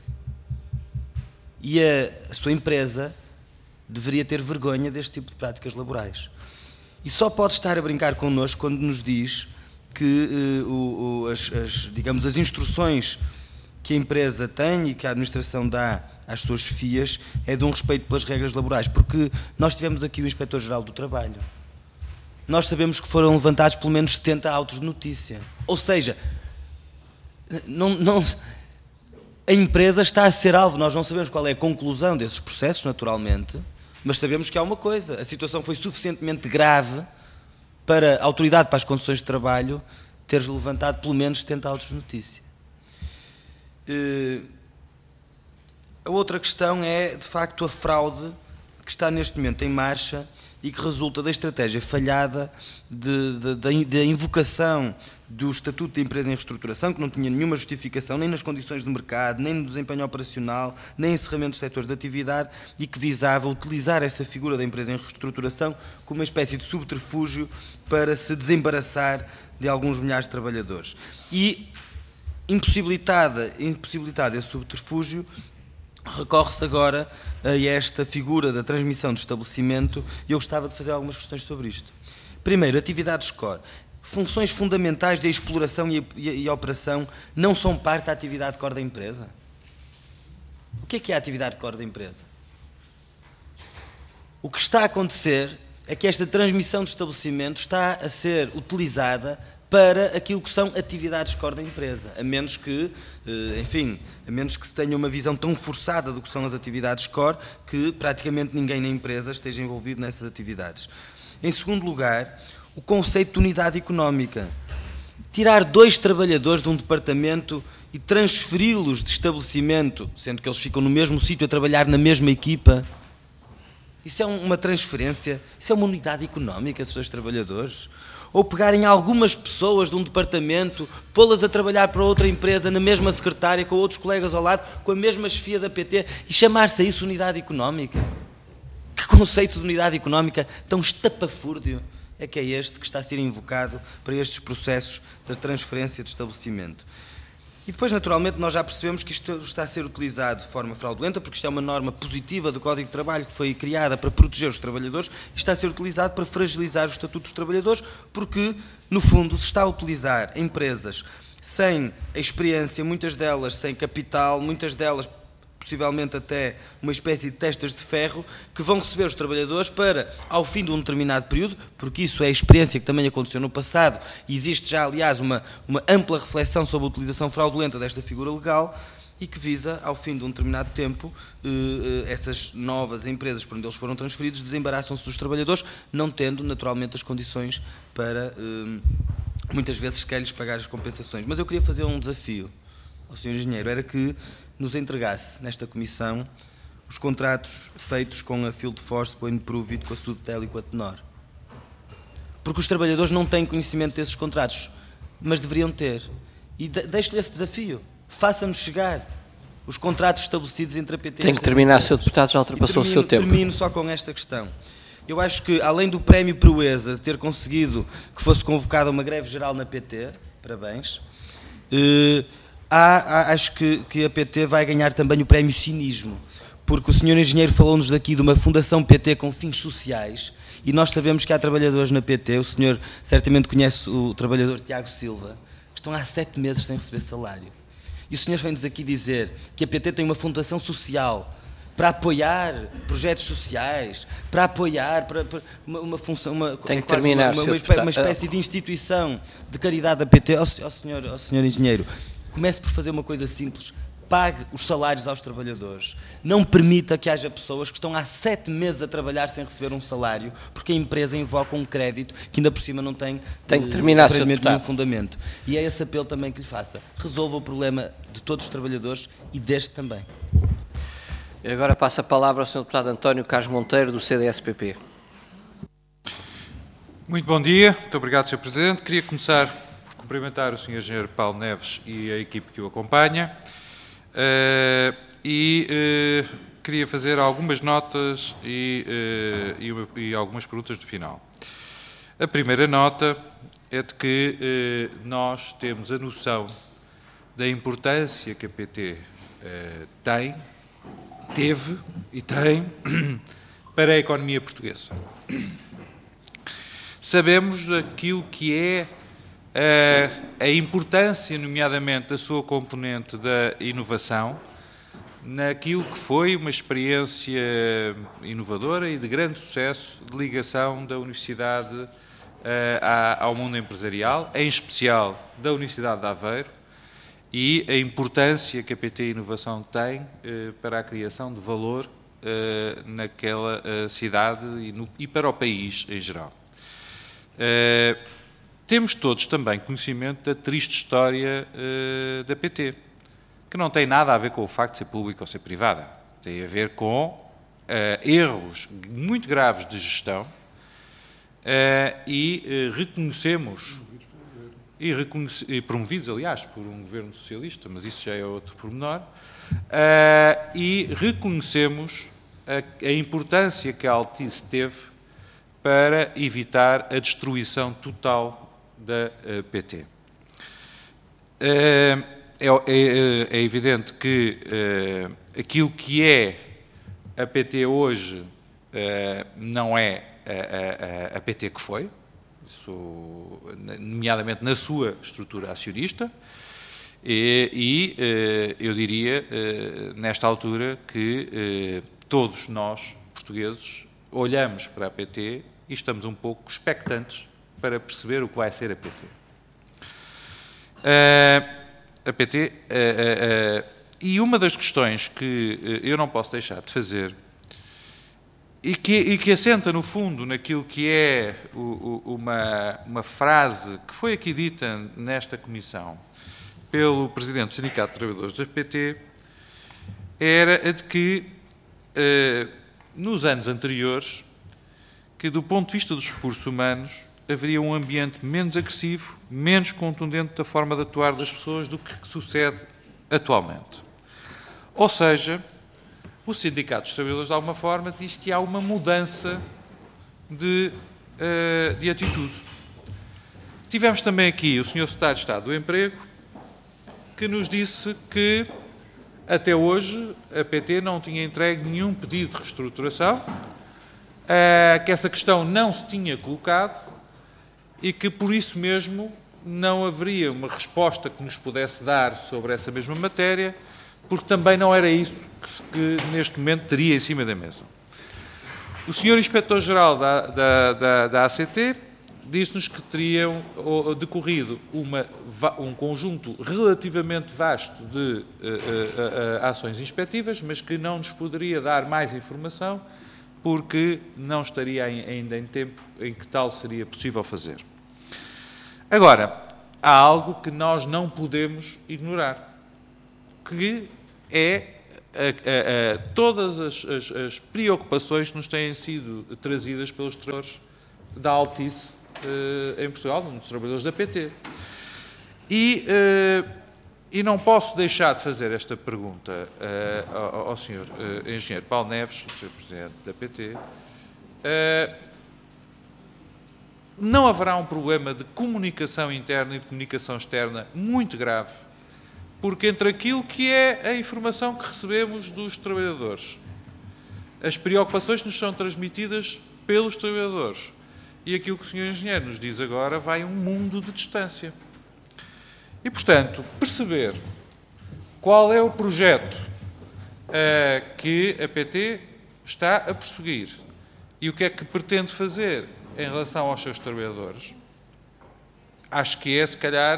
E a sua empresa deveria ter vergonha deste tipo de práticas laborais. E só pode estar a brincar connosco quando nos diz que digamos, as instruções que a empresa tem e que a administração dá às suas FIAs é de um respeito pelas regras laborais, porque nós tivemos aqui o Inspetor-Geral do Trabalho. Nós sabemos que foram levantados pelo menos 70 autos de notícia. Ou seja, a empresa está a ser alvo. Nós não sabemos qual é a conclusão desses processos, naturalmente, mas sabemos que há uma coisa: a situação foi suficientemente grave para a Autoridade para as Condições de Trabalho ter levantado pelo menos 70 autos de notícia. A outra questão é, de facto, a fraude que está neste momento em marcha e que resulta da estratégia falhada da invocação do Estatuto de Empresa em Reestruturação, que não tinha nenhuma justificação nem nas condições de mercado, nem no desempenho operacional, nem em encerramento dos setores de atividade, e que visava utilizar essa figura da empresa em reestruturação como uma espécie de subterfúgio para se desembaraçar de alguns milhares de trabalhadores. E, impossibilitado esse subterfúgio, recorre-se agora a esta figura da transmissão de estabelecimento, e eu gostava de fazer algumas questões sobre isto. Primeiro, atividades core. Funções fundamentais da exploração e a operação não são parte da atividade core da empresa? O que é a atividade core da empresa? O que está a acontecer é que esta transmissão de estabelecimento está a ser utilizada para aquilo que são atividades core da empresa, a menos que se tenha uma visão tão forçada do que são as atividades core que praticamente ninguém na empresa esteja envolvido nessas atividades. Em segundo lugar, o conceito de unidade económica. Tirar 2 trabalhadores de um departamento e transferi-los de estabelecimento, sendo que eles ficam no mesmo sítio a trabalhar na mesma equipa, isso é uma transferência, isso é uma unidade económica, esses 2 trabalhadores? Ou pegarem algumas pessoas de um departamento, pô-las a trabalhar para outra empresa, na mesma secretária, com outros colegas ao lado, com a mesma chefia da PT, e chamar-se a isso unidade económica? Que conceito de unidade económica tão estapafúrdio é que é este que está a ser invocado para estes processos de transferência de estabelecimento? E depois, naturalmente, nós já percebemos que isto está a ser utilizado de forma fraudulenta, porque isto é uma norma positiva do Código de Trabalho que foi criada para proteger os trabalhadores, e está a ser utilizado para fragilizar o Estatuto dos Trabalhadores, porque, no fundo, se está a utilizar empresas sem experiência, muitas delas sem capital, muitas delas possivelmente até uma espécie de testas de ferro, que vão receber os trabalhadores para, ao fim de um determinado período, porque isso é a experiência que também aconteceu no passado, e existe já, aliás, uma ampla reflexão sobre a utilização fraudulenta desta figura legal, e que visa, ao fim de um determinado tempo, essas novas empresas por onde eles foram transferidos desembaraçam-se dos trabalhadores, não tendo, naturalmente, as condições para, muitas vezes, sequer lhes pagar as compensações. Mas eu queria fazer um desafio ao Sr. Engenheiro, era que nos entregasse nesta comissão os contratos feitos com a Field Force, com a Improvit, com a Sudtel e com a Tenor. Porque os trabalhadores não têm conhecimento desses contratos. mas deveriam ter. E deixo-lhe esse desafio. Faça-nos chegar os contratos estabelecidos entre a PT e Tem que terminar, Sr. Deputado, já ultrapassou o seu tempo. Termino só com esta questão. Eu acho que, além do prémio Proeza ter conseguido que fosse convocada uma greve geral na PT, parabéns, acho que a PT vai ganhar também o prémio Cinismo, porque o Sr. Engenheiro falou-nos daqui de uma fundação PT com fins sociais, e nós sabemos que há trabalhadores na PT, o senhor certamente conhece o trabalhador Tiago Silva, que estão há 7 meses sem receber salário. E o senhor vem-nos aqui dizer que a PT tem uma fundação social para apoiar projetos sociais, para apoiar uma função, tem que terminar, uma espécie de instituição de caridade da PT. Ó senhor engenheiro, comece por fazer uma coisa simples. Pague os salários aos trabalhadores. Não permita que haja pessoas que estão há 7 meses a trabalhar sem receber um salário, porque a empresa invoca um crédito que ainda por cima não tem que terminar, nenhum fundamento. E é esse apelo também que lhe faça. Resolva o problema de todos os trabalhadores e deste também. Agora passo a palavra ao Sr. Deputado António Carlos Monteiro, do CDS-PP. Muito bom dia. Muito obrigado, Sr. Presidente. Queria começar por cumprimentar o Sr. Engenheiro Paulo Neves e a equipe que o acompanha. Queria fazer algumas notas e algumas perguntas no final. A primeira nota é de que nós temos a noção da importância que a PT teve e tem para a economia portuguesa. Sabemos aquilo que é a importância, nomeadamente, da sua componente da inovação, naquilo que foi uma experiência inovadora e de grande sucesso de ligação da Universidade ao mundo empresarial, em especial da Universidade de Aveiro, e a importância que a PT Inovação tem para a criação de valor naquela cidade e para o país em geral. Temos todos também conhecimento da triste história da PT, que não tem nada a ver com o facto de ser pública ou ser privada. Tem a ver com erros muito graves de gestão promovidos, aliás, por um governo socialista, mas isso já é outro pormenor, e reconhecemos a importância que a Altice teve para evitar a destruição total da PT. É evidente que aquilo que é a PT hoje não é a PT que foi, nomeadamente na sua estrutura acionista, e eu diria, nesta altura, que todos nós, portugueses, olhamos para a PT e estamos um pouco expectantes para perceber o que vai ser a PT. A PT, e uma das questões que eu não posso deixar de fazer, e que assenta, no fundo, naquilo que é uma frase que foi aqui dita nesta comissão pelo Presidente do Sindicato de Trabalhadores da PT, era a de que, nos anos anteriores, que do ponto de vista dos recursos humanos, haveria um ambiente menos agressivo, menos contundente da forma de atuar das pessoas do que sucede atualmente. Ou seja, o Sindicato dos Trabalhadores, de alguma forma, diz que há uma mudança de atitude. Tivemos também aqui o Sr. Secretário de Estado do Emprego, que nos disse que, até hoje, a PT não tinha entregue nenhum pedido de reestruturação, que essa questão não se tinha colocado e que, por isso mesmo, não haveria uma resposta que nos pudesse dar sobre essa mesma matéria, porque também não era isso que neste momento teria em cima da mesa. O Sr. Inspetor-Geral da ACT disse-nos que teriam decorrido um conjunto relativamente vasto de ações inspectivas, mas que não nos poderia dar mais informação porque não estaria ainda em tempo em que tal seria possível fazer. Agora, há algo que nós não podemos ignorar, que é todas as preocupações que nos têm sido trazidas pelos trabalhadores da Altice em Portugal, dos trabalhadores da PT. E não posso deixar de fazer esta pergunta ao Sr. Engenheiro Paulo Neves, Sr. Presidente da PT. Não haverá um problema de comunicação interna e de comunicação externa muito grave, porque entre aquilo que é a informação que recebemos dos trabalhadores, as preocupações que nos são transmitidas pelos trabalhadores e aquilo que o Sr. Engenheiro nos diz agora, vai um mundo de distância. E, portanto, perceber qual é o projeto que a PT está a prosseguir e o que é que pretende fazer em relação aos seus trabalhadores, acho que é, se calhar,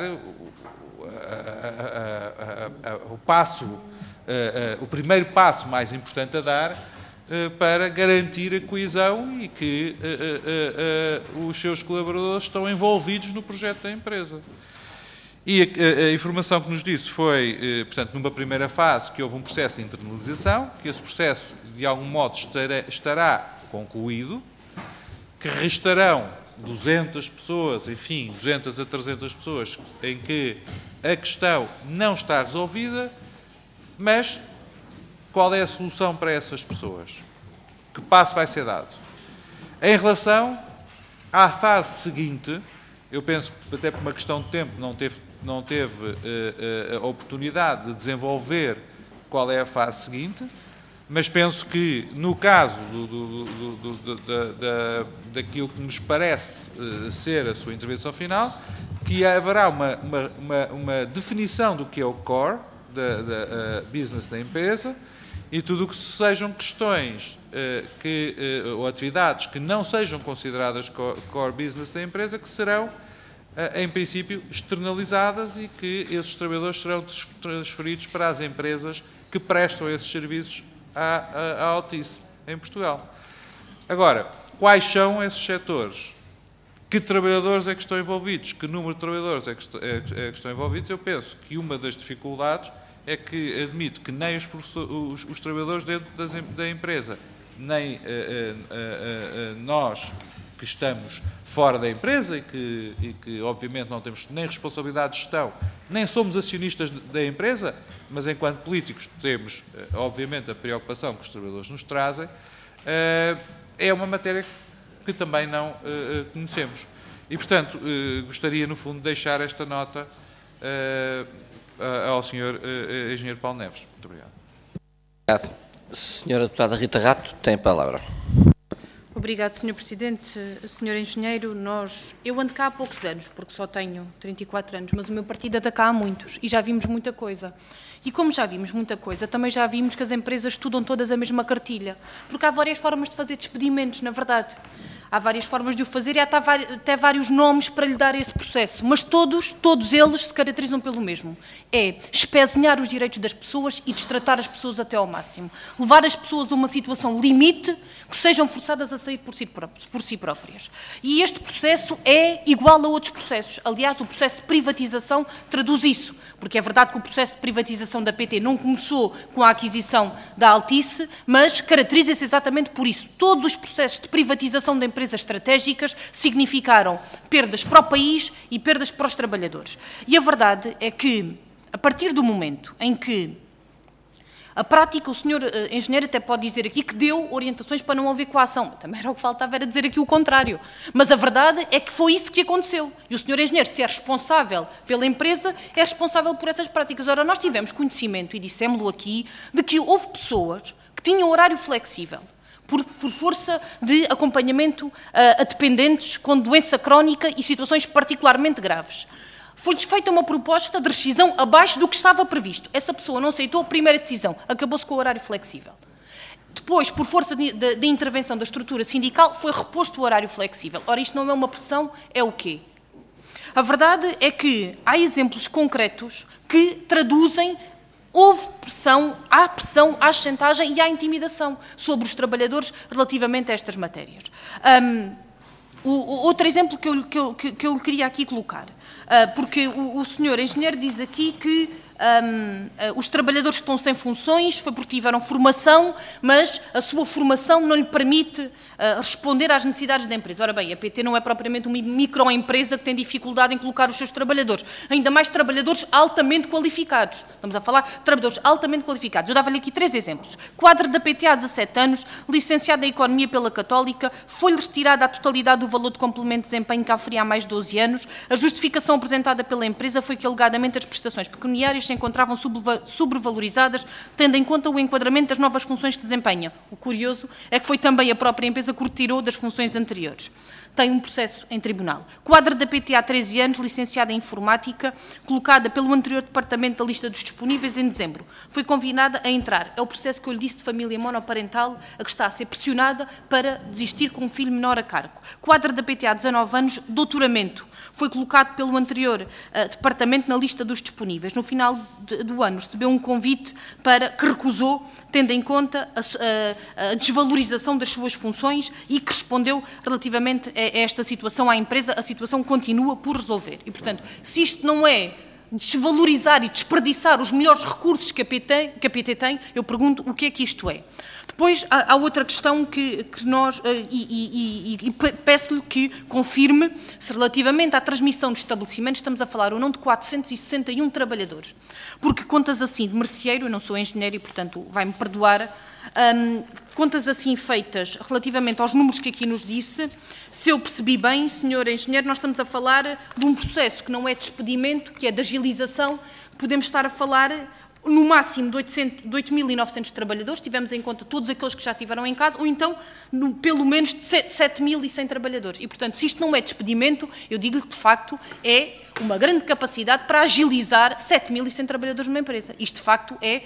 o primeiro passo mais importante a dar para garantir a coesão e que os seus colaboradores estão envolvidos no projeto da empresa. E a informação que nos disse foi, portanto, numa primeira fase, que houve um processo de internalização, que esse processo, de algum modo, estará concluído, que restarão 200 pessoas, enfim, 200 a 300 pessoas, em que a questão não está resolvida, mas qual é a solução para essas pessoas? Que passo vai ser dado? Em relação à fase seguinte, eu penso que até por uma questão de tempo não teve a oportunidade de desenvolver qual é a fase seguinte, mas penso que, no caso daquilo que nos parece ser a sua intervenção final, que haverá uma definição do que é o core da business da empresa e tudo o que sejam questões ou atividades que não sejam consideradas core business da empresa, que serão, em princípio, externalizadas e que esses trabalhadores serão transferidos para as empresas que prestam esses serviços à Altice, em Portugal. Agora, quais são esses setores? Que trabalhadores é que estão envolvidos? Que número de trabalhadores é que estão envolvidos? Eu penso que uma das dificuldades é que admito que nem os trabalhadores dentro da empresa, nem nós que estamos fora da empresa e que obviamente não temos nem responsabilidade de gestão, nem somos acionistas da empresa, mas enquanto políticos temos, obviamente, a preocupação que os trabalhadores nos trazem, é uma matéria que também não conhecemos. E, portanto, gostaria, no fundo, de deixar esta nota ao Sr. Engenheiro Paulo Neves. Muito obrigado. Obrigado. Senhora Deputada Rita Rato, tem a palavra. Obrigado, Sr. Presidente. Sr. Engenheiro, eu ando cá há poucos anos, porque só tenho 34 anos, mas o meu partido anda cá há muitos e já vimos muita coisa. E como já vimos muita coisa, também já vimos que as empresas estudam todas a mesma cartilha, porque há várias formas de fazer despedimentos, na verdade. Há várias formas de o fazer e há até vários nomes para lhe dar esse processo, mas todos eles se caracterizam pelo mesmo. É espezinhar os direitos das pessoas e destratar as pessoas até ao máximo. Levar as pessoas a uma situação limite que sejam forçadas a sair por si próprias. E este processo é igual a outros processos. Aliás, o processo de privatização traduz isso. Porque é verdade que o processo de privatização da PT não começou com a aquisição da Altice, mas caracteriza-se exatamente por isso. Todos os processos de privatização de empresas estratégicas significaram perdas para o país e perdas para os trabalhadores. E a verdade é que, a partir do momento em que a prática, o Sr. Engenheiro até pode dizer aqui que deu orientações para não haver coação. Também era o que faltava, era dizer aqui o contrário. Mas a verdade é que foi isso que aconteceu. E o Sr. Engenheiro, se é responsável pela empresa, é responsável por essas práticas. Ora, nós tivemos conhecimento, e dissemos-lo aqui, de que houve pessoas que tinham horário flexível, por força de acompanhamento a dependentes com doença crónica e situações particularmente graves. Foi-lhes feita uma proposta de rescisão abaixo do que estava previsto. Essa pessoa não aceitou a primeira decisão, acabou-se com o horário flexível. Depois, por força de intervenção da estrutura sindical, foi reposto o horário flexível. Ora, isto não é uma pressão, é o quê? A verdade é que há exemplos concretos que traduzem houve pressão, há chantagem e há intimidação sobre os trabalhadores relativamente a estas matérias. Outro exemplo que eu queria aqui colocar, porque o Sr. Engenheiro diz aqui que os trabalhadores que estão sem funções foi porque tiveram formação, mas a sua formação não lhe permite responder às necessidades da empresa. Ora bem, a PT não é propriamente uma microempresa que tem dificuldade em colocar os seus trabalhadores, ainda mais trabalhadores altamente qualificados. Estamos a falar de trabalhadores altamente qualificados. Eu dava-lhe aqui 3 exemplos. Quadro da PT há 17 anos, licenciado em Economia pela Católica, foi-lhe retirada a totalidade do valor de complemento de desempenho que oferia há mais de 12 anos. A justificação apresentada pela empresa foi que, alegadamente, as prestações pecuniárias se encontravam sobrevalorizadas, tendo em conta o enquadramento das novas funções que desempenha. O curioso é que foi também a própria empresa que o retirou das funções anteriores. Tem um processo em tribunal. Quadro da PT há 13 anos, licenciada em Informática, colocada pelo anterior departamento da lista dos disponíveis em dezembro. Foi convidada a entrar. É o processo que eu lhe disse de família monoparental, a que está a ser pressionada para desistir com um filho menor a cargo. Quadro da PT há 19 anos, doutoramento. Foi colocado pelo anterior departamento na lista dos disponíveis. No final do ano recebeu um convite que recusou, tendo em conta a desvalorização das suas funções e que respondeu relativamente a esta situação à empresa. A situação continua por resolver. E, portanto, se isto não é desvalorizar e desperdiçar os melhores recursos que a PT tem, eu pergunto o que é que isto é. Depois, há outra questão que nós, peço-lhe que confirme se relativamente à transmissão de estabelecimentos estamos a falar ou não de 461 trabalhadores. Porque contas assim de merceeiro, eu não sou engenheiro e, portanto, vai-me perdoar, contas assim feitas relativamente aos números que aqui nos disse, se eu percebi bem, senhor engenheiro, nós estamos a falar de um processo que não é de despedimento, que é de agilização, podemos estar a falar no máximo de 8.900 trabalhadores, tivemos em conta todos aqueles que já estiveram em casa, ou então pelo menos de 7.100 trabalhadores. E, portanto, se isto não é despedimento, eu digo-lhe que, de facto, é uma grande capacidade para agilizar 7.100 trabalhadores numa empresa. Isto, de facto, é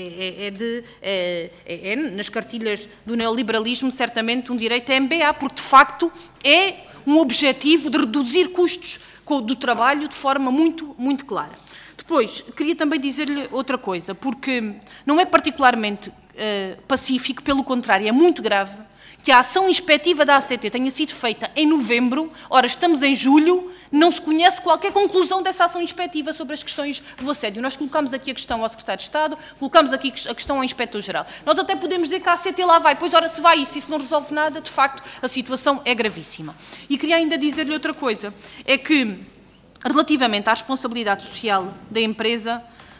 nas cartilhas do neoliberalismo, certamente, um direito a MBA, porque, de facto, é um objetivo de reduzir custos do trabalho de forma muito, muito clara. Depois, queria também dizer-lhe outra coisa, porque não é particularmente pacífico, pelo contrário, é muito grave que a ação inspectiva da ACT tenha sido feita em novembro, ora, estamos em julho, não se conhece qualquer conclusão dessa ação inspectiva sobre as questões do assédio. Nós colocamos aqui a questão ao Secretário de Estado, colocamos aqui a questão ao Inspetor-Geral. Nós até podemos dizer que a ACT lá vai, pois ora, se vai e se isso não resolve nada, de facto, a situação é gravíssima. E queria ainda dizer-lhe outra coisa, é que, relativamente à responsabilidade social da empresa,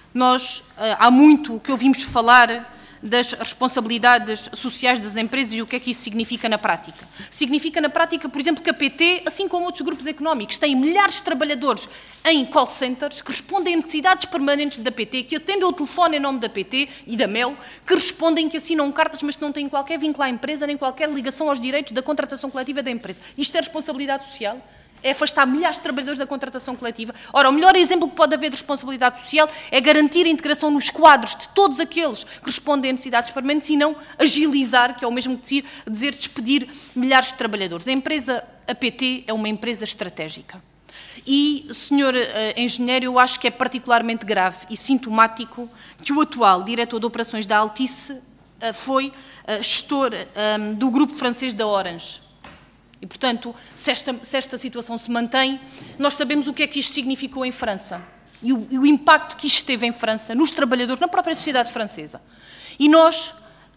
há muito que ouvimos falar das responsabilidades sociais das empresas e o que é que isso significa na prática. Significa na prática, por exemplo, que a PT, assim como outros grupos económicos, tem milhares de trabalhadores em call centers que respondem a necessidades permanentes da PT, que atendem ao telefone em nome da PT e da MEL, que respondem, que assinam cartas, mas que não têm qualquer vínculo à empresa, nem qualquer ligação aos direitos da contratação coletiva da empresa. Isto é responsabilidade social? É afastar milhares de trabalhadores da contratação coletiva. Ora, o melhor exemplo que pode haver de responsabilidade social é garantir a integração nos quadros de todos aqueles que respondem a necessidades permanentes e não agilizar, que é o mesmo que dizer despedir milhares de trabalhadores. A empresa, a PT, é uma empresa estratégica. E, senhor engenheiro, eu acho que é particularmente grave e sintomático que o atual diretor de operações da Altice foi gestor do grupo francês da Orange. E, portanto, se esta situação se mantém, nós sabemos o que é que isto significou em França e o impacto que isto teve em França, nos trabalhadores, na própria sociedade francesa. E nós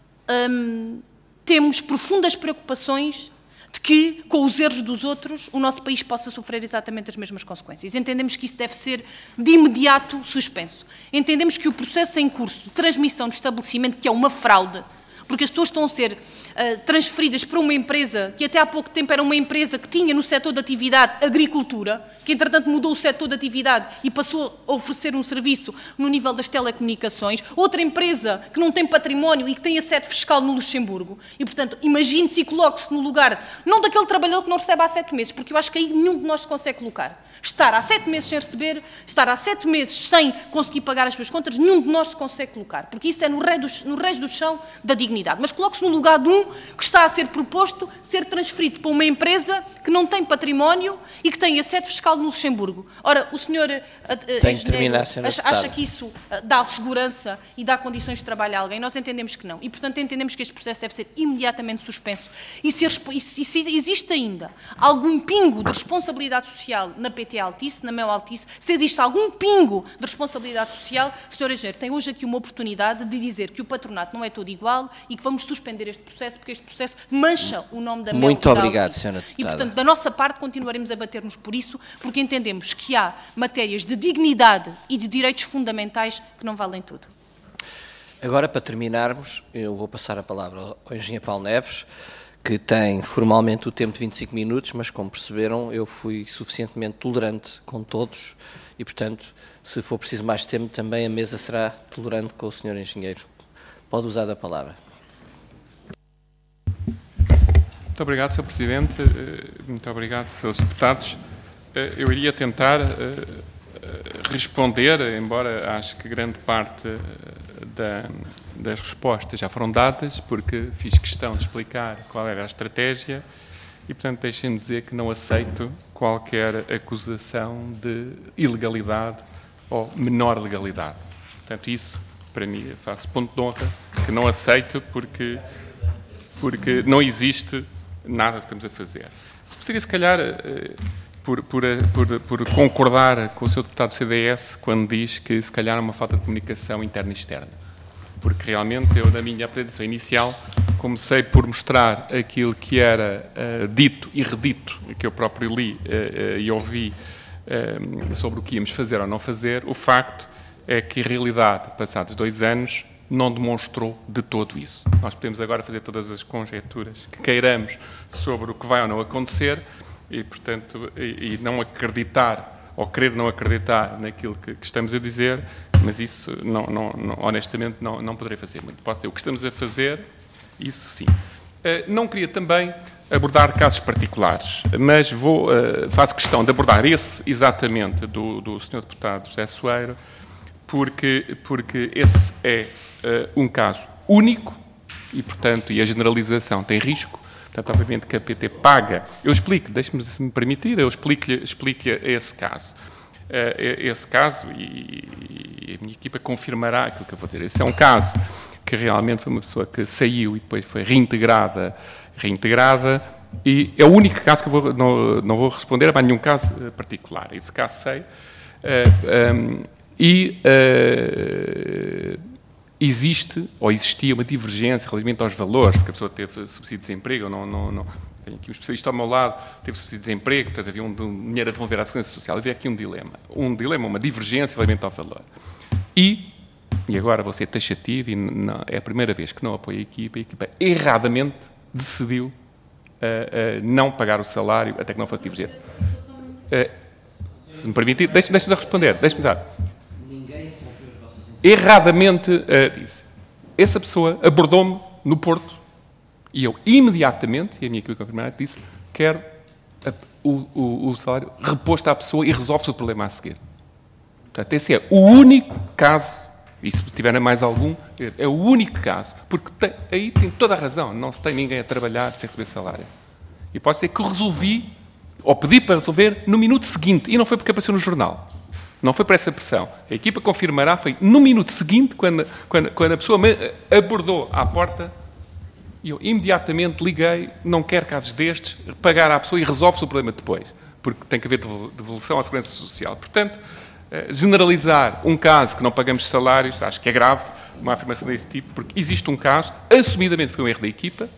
temos profundas preocupações de que, com os erros dos outros, o nosso país possa sofrer exatamente as mesmas consequências. Entendemos que isso deve ser, de imediato, suspenso. Entendemos que o processo em curso de transmissão de estabelecimento, que é uma fraude, porque as pessoas estão a ser transferidas para uma empresa que até há pouco tempo era uma empresa que tinha no setor de atividade agricultura, que entretanto mudou o setor de atividade e passou a oferecer um serviço no nível das telecomunicações, outra empresa que não tem património e que tem a sede fiscal no Luxemburgo. E, portanto, imagine-se e coloque-se no lugar, não daquele trabalhador que não recebe há 7 meses, porque eu acho que aí nenhum de nós se consegue colocar. Estar há 7 meses sem receber, estar há 7 meses sem conseguir pagar as suas contas, nenhum de nós se consegue colocar, porque isso é no reis do chão da dignidade. Mas coloque-se no lugar de um que está a ser proposto ser transferido para uma empresa que não tem património e que tem a sede fiscal no Luxemburgo. Ora, o senhor engenheiro acha que isso dá segurança e dá condições de trabalho a alguém? Nós entendemos que não. E, portanto, entendemos que este processo deve ser imediatamente suspenso. E se existe ainda algum pingo de responsabilidade social na PT é altice, na mão é altice. Se existe algum pingo de responsabilidade social, Sr. Engenheiro, tem hoje aqui uma oportunidade de dizer que o patronato não é todo igual e que vamos suspender este processo, porque este processo mancha o nome da Mel. Muito obrigado, Sra. Deputada. E, portanto, da nossa parte, continuaremos a bater-nos por isso, porque entendemos que há matérias de dignidade e de direitos fundamentais que não valem tudo. Agora, para terminarmos, eu vou passar a palavra ao Engenheiro Paulo Neves, que tem formalmente o tempo de 25 minutos, mas, como perceberam, eu fui suficientemente tolerante com todos e, portanto, se for preciso mais tempo, também a mesa será tolerante com o Sr. Engenheiro. Pode usar a palavra. Muito obrigado, Sr. Presidente. Muito obrigado, Srs. Deputados. Eu iria tentar responder, embora acho que grande parte das respostas já foram dadas, porque fiz questão de explicar qual era a estratégia e, portanto, deixem-me dizer que não aceito qualquer acusação de ilegalidade ou menor legalidade. Portanto, isso, para mim, eu faço ponto de honra, que não aceito porque não existe nada que estamos a fazer. Seria, se calhar, por concordar com o Sr. Deputado do CDS quando diz que, se calhar, há uma falta de comunicação interna e externa. Porque, realmente, eu, na minha apresentação inicial, comecei por mostrar aquilo que era dito e redito, que eu próprio li e ouvi sobre o que íamos fazer ou não fazer. O facto é que, em realidade, passados 2 anos, não demonstrou de todo isso. Nós podemos agora fazer todas as conjecturas que queiramos sobre o que vai ou não acontecer e, portanto, e não acreditar ou querer não acreditar naquilo que estamos a dizer, mas isso, honestamente, não poderei fazer muito. Posso dizer o que estamos a fazer, isso sim. Não queria também abordar casos particulares, mas faço questão de abordar esse exatamente do Sr. Deputado José Soeiro, porque esse é um caso único e, portanto, a generalização tem risco. Portanto, obviamente que a PT paga. Eu explico, deixe-me, se me permitir, eu explico-lhe esse caso. Esse caso, e a minha equipa confirmará aquilo que eu vou dizer. Esse é um caso que realmente foi uma pessoa que saiu e depois foi reintegrada, e é o único caso que eu não vou responder a nenhum caso particular. Esse caso sei. Existe ou existia uma divergência relativamente aos valores, porque a pessoa teve subsídio de desemprego, tenho aqui um especialista ao meu lado, teve subsídio de desemprego, portanto havia um dinheiro a devolver à Segurança Social, havia aqui um dilema, uma divergência relativamente ao valor. E agora vou ser taxativo, e é a primeira vez que não apoio a equipa erradamente decidiu não pagar o salário até que não fosse divergente. Se me permitir, deixe-me responder, erradamente disse. Essa pessoa abordou-me no Porto e eu imediatamente, e a minha equipe confirmará, disse: quero o salário reposto à pessoa e resolve-se o problema a seguir. Portanto, esse é o único caso, e se tiver mais algum, é o único caso, porque aí tem toda a razão, não se tem ninguém a trabalhar sem receber salário. E pode ser que eu resolvi, ou pedi para resolver, no minuto seguinte, e não foi porque apareceu no jornal. Não foi por essa pressão. A equipa confirmará, foi no minuto seguinte, quando a pessoa me abordou à porta, e eu imediatamente liguei, não quero casos destes, pagar à pessoa e resolve-se o problema depois, porque tem que haver devolução à Segurança Social. Portanto, generalizar um caso que não pagamos salários, acho que é grave, uma afirmação desse tipo, porque existe um caso, assumidamente foi um erro da equipa,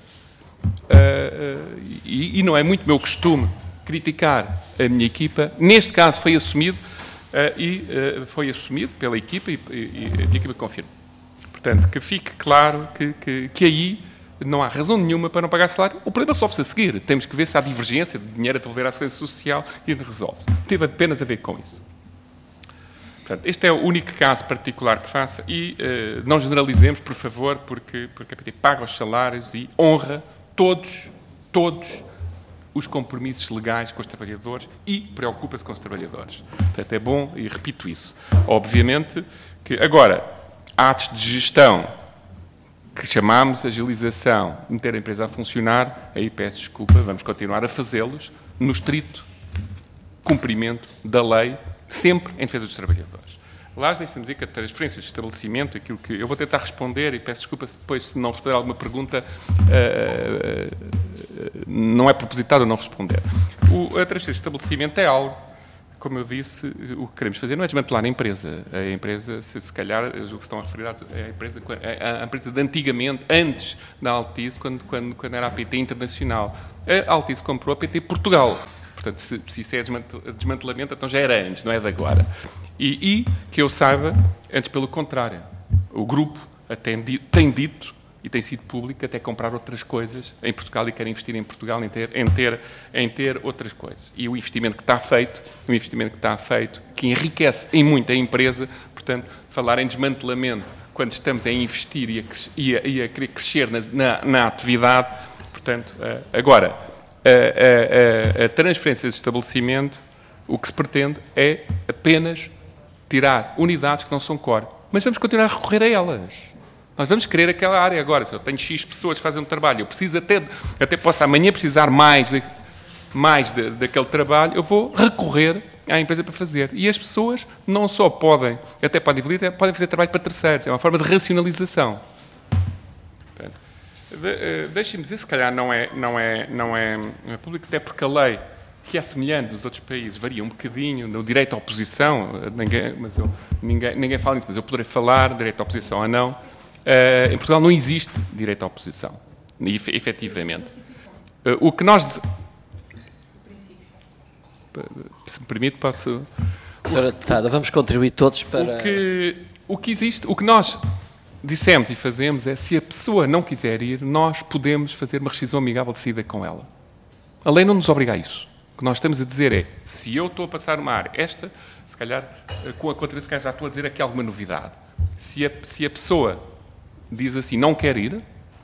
e não é muito meu costume criticar a minha equipa. Neste caso foi assumido, foi assumido pela equipa e a equipa confirma. Portanto, que fique claro que aí não há razão nenhuma para não pagar salário. O problema sofre-se a seguir. Temos que ver se há divergência de dinheiro a devolver à Segurança Social e resolve-se. Teve apenas a ver com isso. Portanto, este é o único caso particular que faça e não generalizemos, por favor, porque a PT paga os salários e honra todos os compromissos legais com os trabalhadores e preocupa-se com os trabalhadores. Portanto, é bom, e repito isso. Obviamente que, agora, atos de gestão que chamamos agilização, meter a empresa a funcionar, aí peço desculpa, vamos continuar a fazê-los no estrito cumprimento da lei, sempre em defesa dos trabalhadores. Lá, deixe-me dizer que a transferência de estabelecimento, aquilo que eu vou tentar responder, e peço desculpa depois se não responder a alguma pergunta, não é propositado não responder. A transferência de estabelecimento é algo como eu disse, o que queremos fazer não é desmantelar a empresa. A empresa, se calhar, o que se estão a referir é a empresa de antigamente, antes da Altice, quando era a PT Internacional. A Altice comprou a PT Portugal. Portanto, se isso é desmantelamento, então já era antes, não é de agora. E que eu saiba, antes pelo contrário, o grupo até tem dito, e tem sido público, até comprar outras coisas em Portugal e quer investir em Portugal em ter outras coisas. E o investimento que está feito, que enriquece em muito a empresa, portanto, falar em desmantelamento quando estamos a investir e a querer crescer na atividade, portanto, agora, a transferência de estabelecimento, o que se pretende é apenas tirar unidades que não são core, mas vamos continuar a recorrer a elas. Nós vamos querer aquela área agora. Se eu tenho X pessoas que fazem um trabalho, eu preciso até posso amanhã precisar mais daquele trabalho, eu vou recorrer à empresa para fazer. E as pessoas não só podem fazer trabalho para terceiros. É uma forma de racionalização. Deixem-me dizer, se calhar não é público, até porque a lei, que é semelhante dos outros países, varia um bocadinho no direito à oposição, ninguém fala nisso, mas eu poderei falar, direito à oposição ou não. Em Portugal não existe direito à oposição, efetivamente. O que nós... Se me permite, posso... Senhora Deputada, vamos contribuir todos para... O que nós dissemos e fazemos é, se a pessoa não quiser ir, nós podemos fazer uma rescisão amigável de saída com ela. A lei não nos obriga a isso. O que nós estamos a dizer é, se eu estou a passar uma área, se calhar, com a contribuição, já estou a dizer aqui alguma novidade. Se a pessoa diz assim, não quer ir,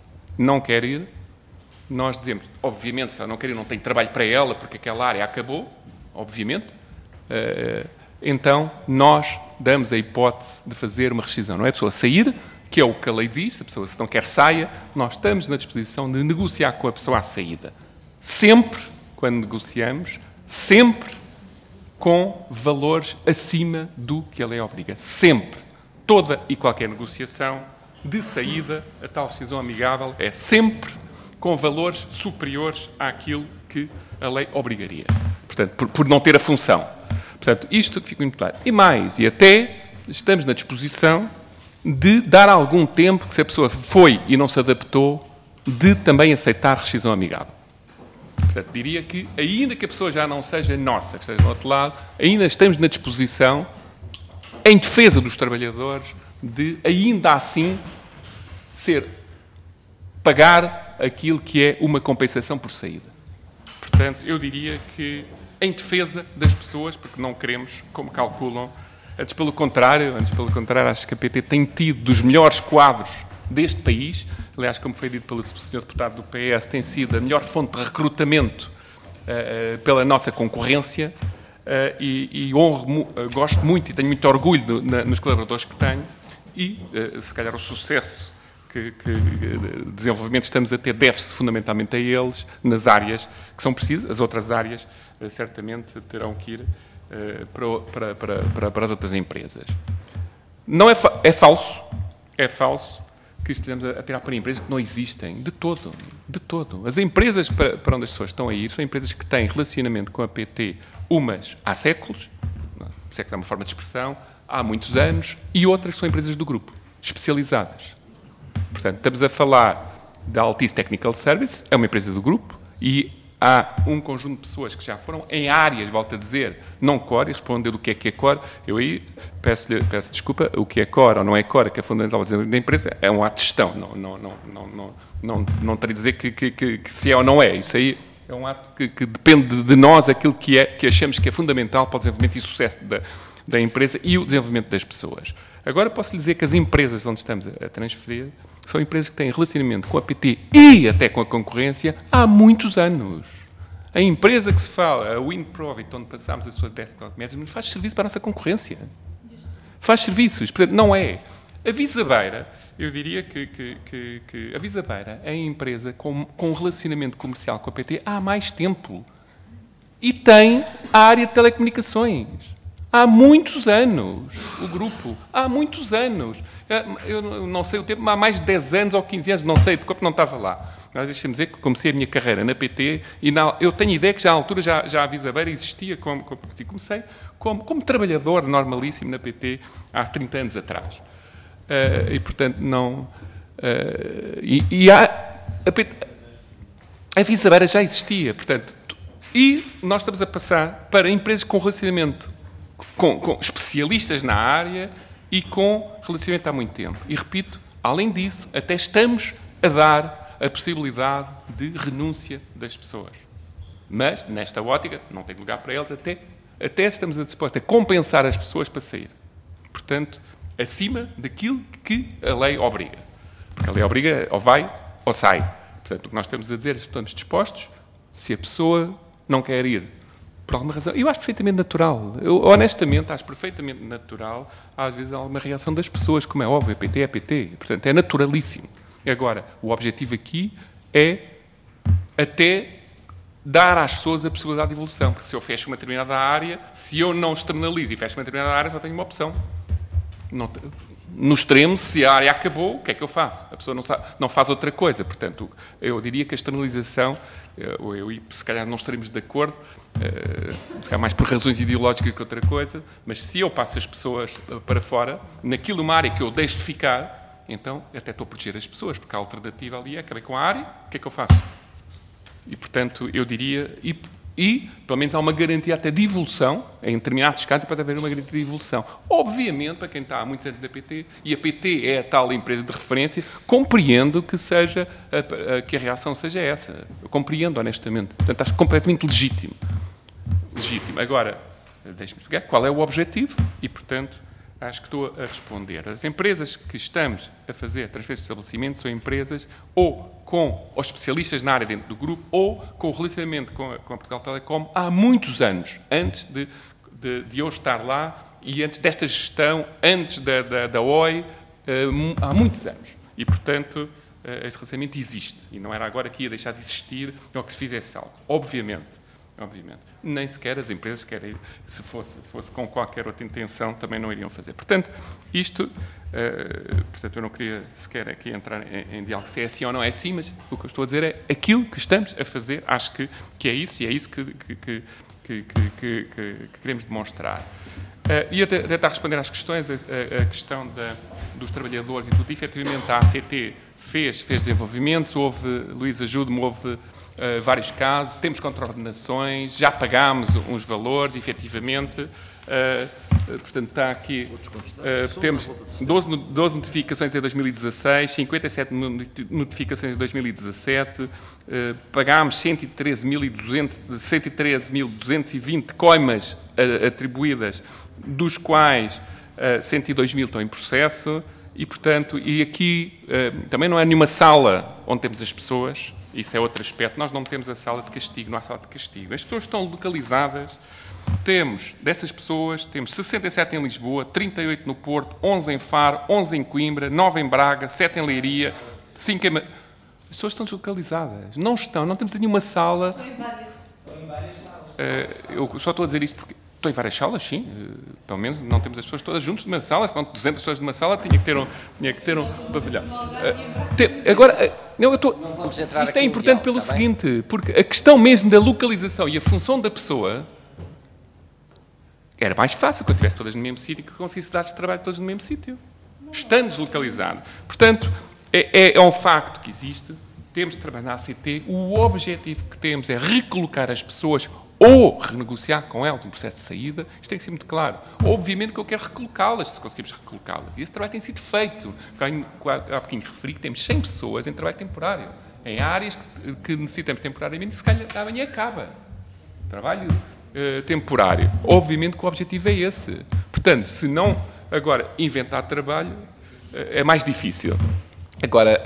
nós dizemos, obviamente, se ela não quer ir, não tem trabalho para ela, porque aquela área acabou, obviamente, então nós damos a hipótese de fazer uma rescisão. Não é a pessoa sair, que é o que a lei diz, a pessoa se não quer saia, nós estamos na disposição de negociar com a pessoa a saída. Sempre, quando negociamos, sempre com valores acima do que a lei obriga. Sempre. Toda e qualquer negociação de saída, a tal rescisão amigável, é sempre com valores superiores àquilo que a lei obrigaria. Portanto, por não ter a função. Portanto, isto fica muito claro. E mais, e até estamos na disposição de dar algum tempo, que se a pessoa foi e não se adaptou, de também aceitar rescisão amigável. Portanto, diria que, ainda que a pessoa já não seja nossa, que esteja do outro lado, ainda estamos na disposição, em defesa dos trabalhadores, de, ainda assim, pagar aquilo que é uma compensação por saída. Portanto, eu diria que, em defesa das pessoas, porque não queremos, como calculam, antes pelo contrário, acho que a PT tem tido dos melhores quadros deste país. Aliás, como foi dito pelo Sr. Deputado do PS, tem sido a melhor fonte de recrutamento pela nossa concorrência e gosto muito e tenho muito orgulho nos colaboradores que tenho e, se calhar, o sucesso que desenvolvimento estamos a ter deve-se fundamentalmente a eles nas áreas que são precisas. As outras áreas certamente terão que ir para as outras empresas. Não é falso que estejamos a tirar para empresas que não existem, de todo. As empresas para onde as pessoas estão a ir são empresas que têm relacionamento com a PT, umas há séculos, séculos é uma forma de expressão, há muitos anos, e outras que são empresas do grupo, especializadas. Portanto, estamos a falar da Altice Technical Service, é uma empresa do grupo, e há um conjunto de pessoas que já foram em áreas, volto a dizer, não core, e responder o que é core. Eu aí peço desculpa, o que é core ou não é core, que é fundamental da empresa, é um ato de gestão. Não terei de dizer que se é ou não é. Isso aí é um ato que depende de nós, aquilo que achamos que é fundamental para o desenvolvimento e sucesso da empresa e o desenvolvimento das pessoas. Agora posso lhe dizer que as empresas onde estamos a transferir são empresas que têm relacionamento com a PT e até com a concorrência há muitos anos. A empresa que se fala, a WinProfit, onde passámos as suas desktop management, faz serviço para a nossa concorrência. Faz serviços. Portanto, não é. A Visabeira, eu diria que a Visabeira é a empresa com relacionamento comercial com a PT há mais tempo. E tem a área de telecomunicações. Há muitos anos, o grupo, há muitos anos. Eu não sei o tempo, mas há mais de 10 anos ou 15 anos, não sei, porque não estava lá. Deixa-me dizer que comecei a minha carreira na PT e eu tenho ideia que já à altura já a Visabeira existia comecei como trabalhador normalíssimo na PT há 30 anos atrás. E, portanto, não... a Visabeira já existia, portanto... E nós estamos a passar para empresas com relacionamento com especialistas na área e com relacionamento há muito tempo. E, repito, além disso, até estamos a dar a possibilidade de renúncia das pessoas. Mas, nesta ótica, não tem lugar para eles, até estamos dispostos a compensar as pessoas para sair. Portanto, acima daquilo que a lei obriga. Porque a lei obriga ou vai ou sai. Portanto, o que nós estamos a dizer é que estamos dispostos, se a pessoa não quer ir por alguma razão, eu acho perfeitamente natural. Eu, honestamente, acho perfeitamente natural, às vezes, alguma reação das pessoas, como é óbvio, a PT é PT. Portanto, é naturalíssimo. Agora, o objetivo aqui é até dar às pessoas a possibilidade de evolução. Porque se eu fecho uma determinada área, se eu não externalizo e fecho uma determinada área, só tenho uma opção. No extremo, se a área acabou, o que é que eu faço? A pessoa não faz outra coisa. Portanto, eu diria que a externalização, se calhar não estaremos de acordo, se calhar mais por razões ideológicas que outra coisa, mas se eu passo as pessoas para fora, naquilo uma área que eu deixo de ficar, então até estou a proteger as pessoas, porque a alternativa ali é acabei com a área, o que é que eu faço? E, portanto, eu diria... E, pelo menos, há uma garantia até de evolução, em determinados casos pode haver uma garantia de evolução. Obviamente, para quem está há muitos anos da PT, e a PT é a tal empresa de referência, compreendo que a reação seja essa. Eu compreendo, honestamente. Portanto, acho completamente legítimo. Agora, deixe-me explicar qual é o objetivo e, portanto, acho que estou a responder. As empresas que estamos a fazer transferência de estabelecimento são empresas ou com os especialistas na área dentro do grupo ou com o relacionamento com a Portugal Telecom há muitos anos, antes de eu estar lá e antes desta gestão, antes da OI, há muitos anos. E, portanto, esse relacionamento existe. E não era agora que ia deixar de existir ou que se fizesse algo. Obviamente. Nem sequer as empresas querem, se fosse com qualquer outra intenção, também não iriam fazer. Portanto, portanto, eu não queria sequer aqui entrar em diálogo se é assim ou não é assim, mas o que eu estou a dizer é aquilo que estamos a fazer, acho que é isso, e é isso que queremos demonstrar. E até está a responder às questões, a questão dos trabalhadores e tudo, efetivamente a ACT fez desenvolvimentos, Luís, ajude-me, houve vários casos, temos contraordenações, já pagámos uns valores, efetivamente, portanto está aqui, temos 12 notificações em 2016, 57 notificações em 2017, pagámos 113.220 coimas atribuídas, dos quais 102.000 estão em processo. E, portanto, aqui também não é nenhuma sala onde temos as pessoas, isso é outro aspecto, nós não temos a sala de castigo, não há sala de castigo. As pessoas estão localizadas, dessas pessoas, temos 67 em Lisboa, 38 no Porto, 11 em Faro, 11 em Coimbra, 9 em Braga, 7 em Leiria, 5 em... As pessoas estão deslocalizadas, não temos nenhuma sala... Estou em várias salas. Eu só estou a dizer isto porque... Estou em várias salas, sim. Pelo menos não temos as pessoas todas juntas numa sala, senão 200 pessoas numa sala tinha que ter um pavilhão. Agora, isto é importante pelo seguinte, porque a questão mesmo da localização e a função da pessoa era mais fácil quando estivesse todas no mesmo sítio, que conseguisse dar de trabalho todos no mesmo sítio, estando deslocalizado. Portanto, é um facto que existe, temos de trabalhar na ACT, o objetivo que temos é recolocar as pessoas ou renegociar com elas um processo de saída, isto tem que ser muito claro. Obviamente que eu quero recolocá-las, se conseguimos recolocá-las. E esse trabalho tem sido feito. Há pouquinho referi que temos 100 pessoas em trabalho temporário, em áreas que necessitamos temporariamente, e se calhar amanhã acaba. Trabalho temporário. Obviamente que o objetivo é esse. Portanto, se não agora inventar trabalho, é mais difícil. Agora,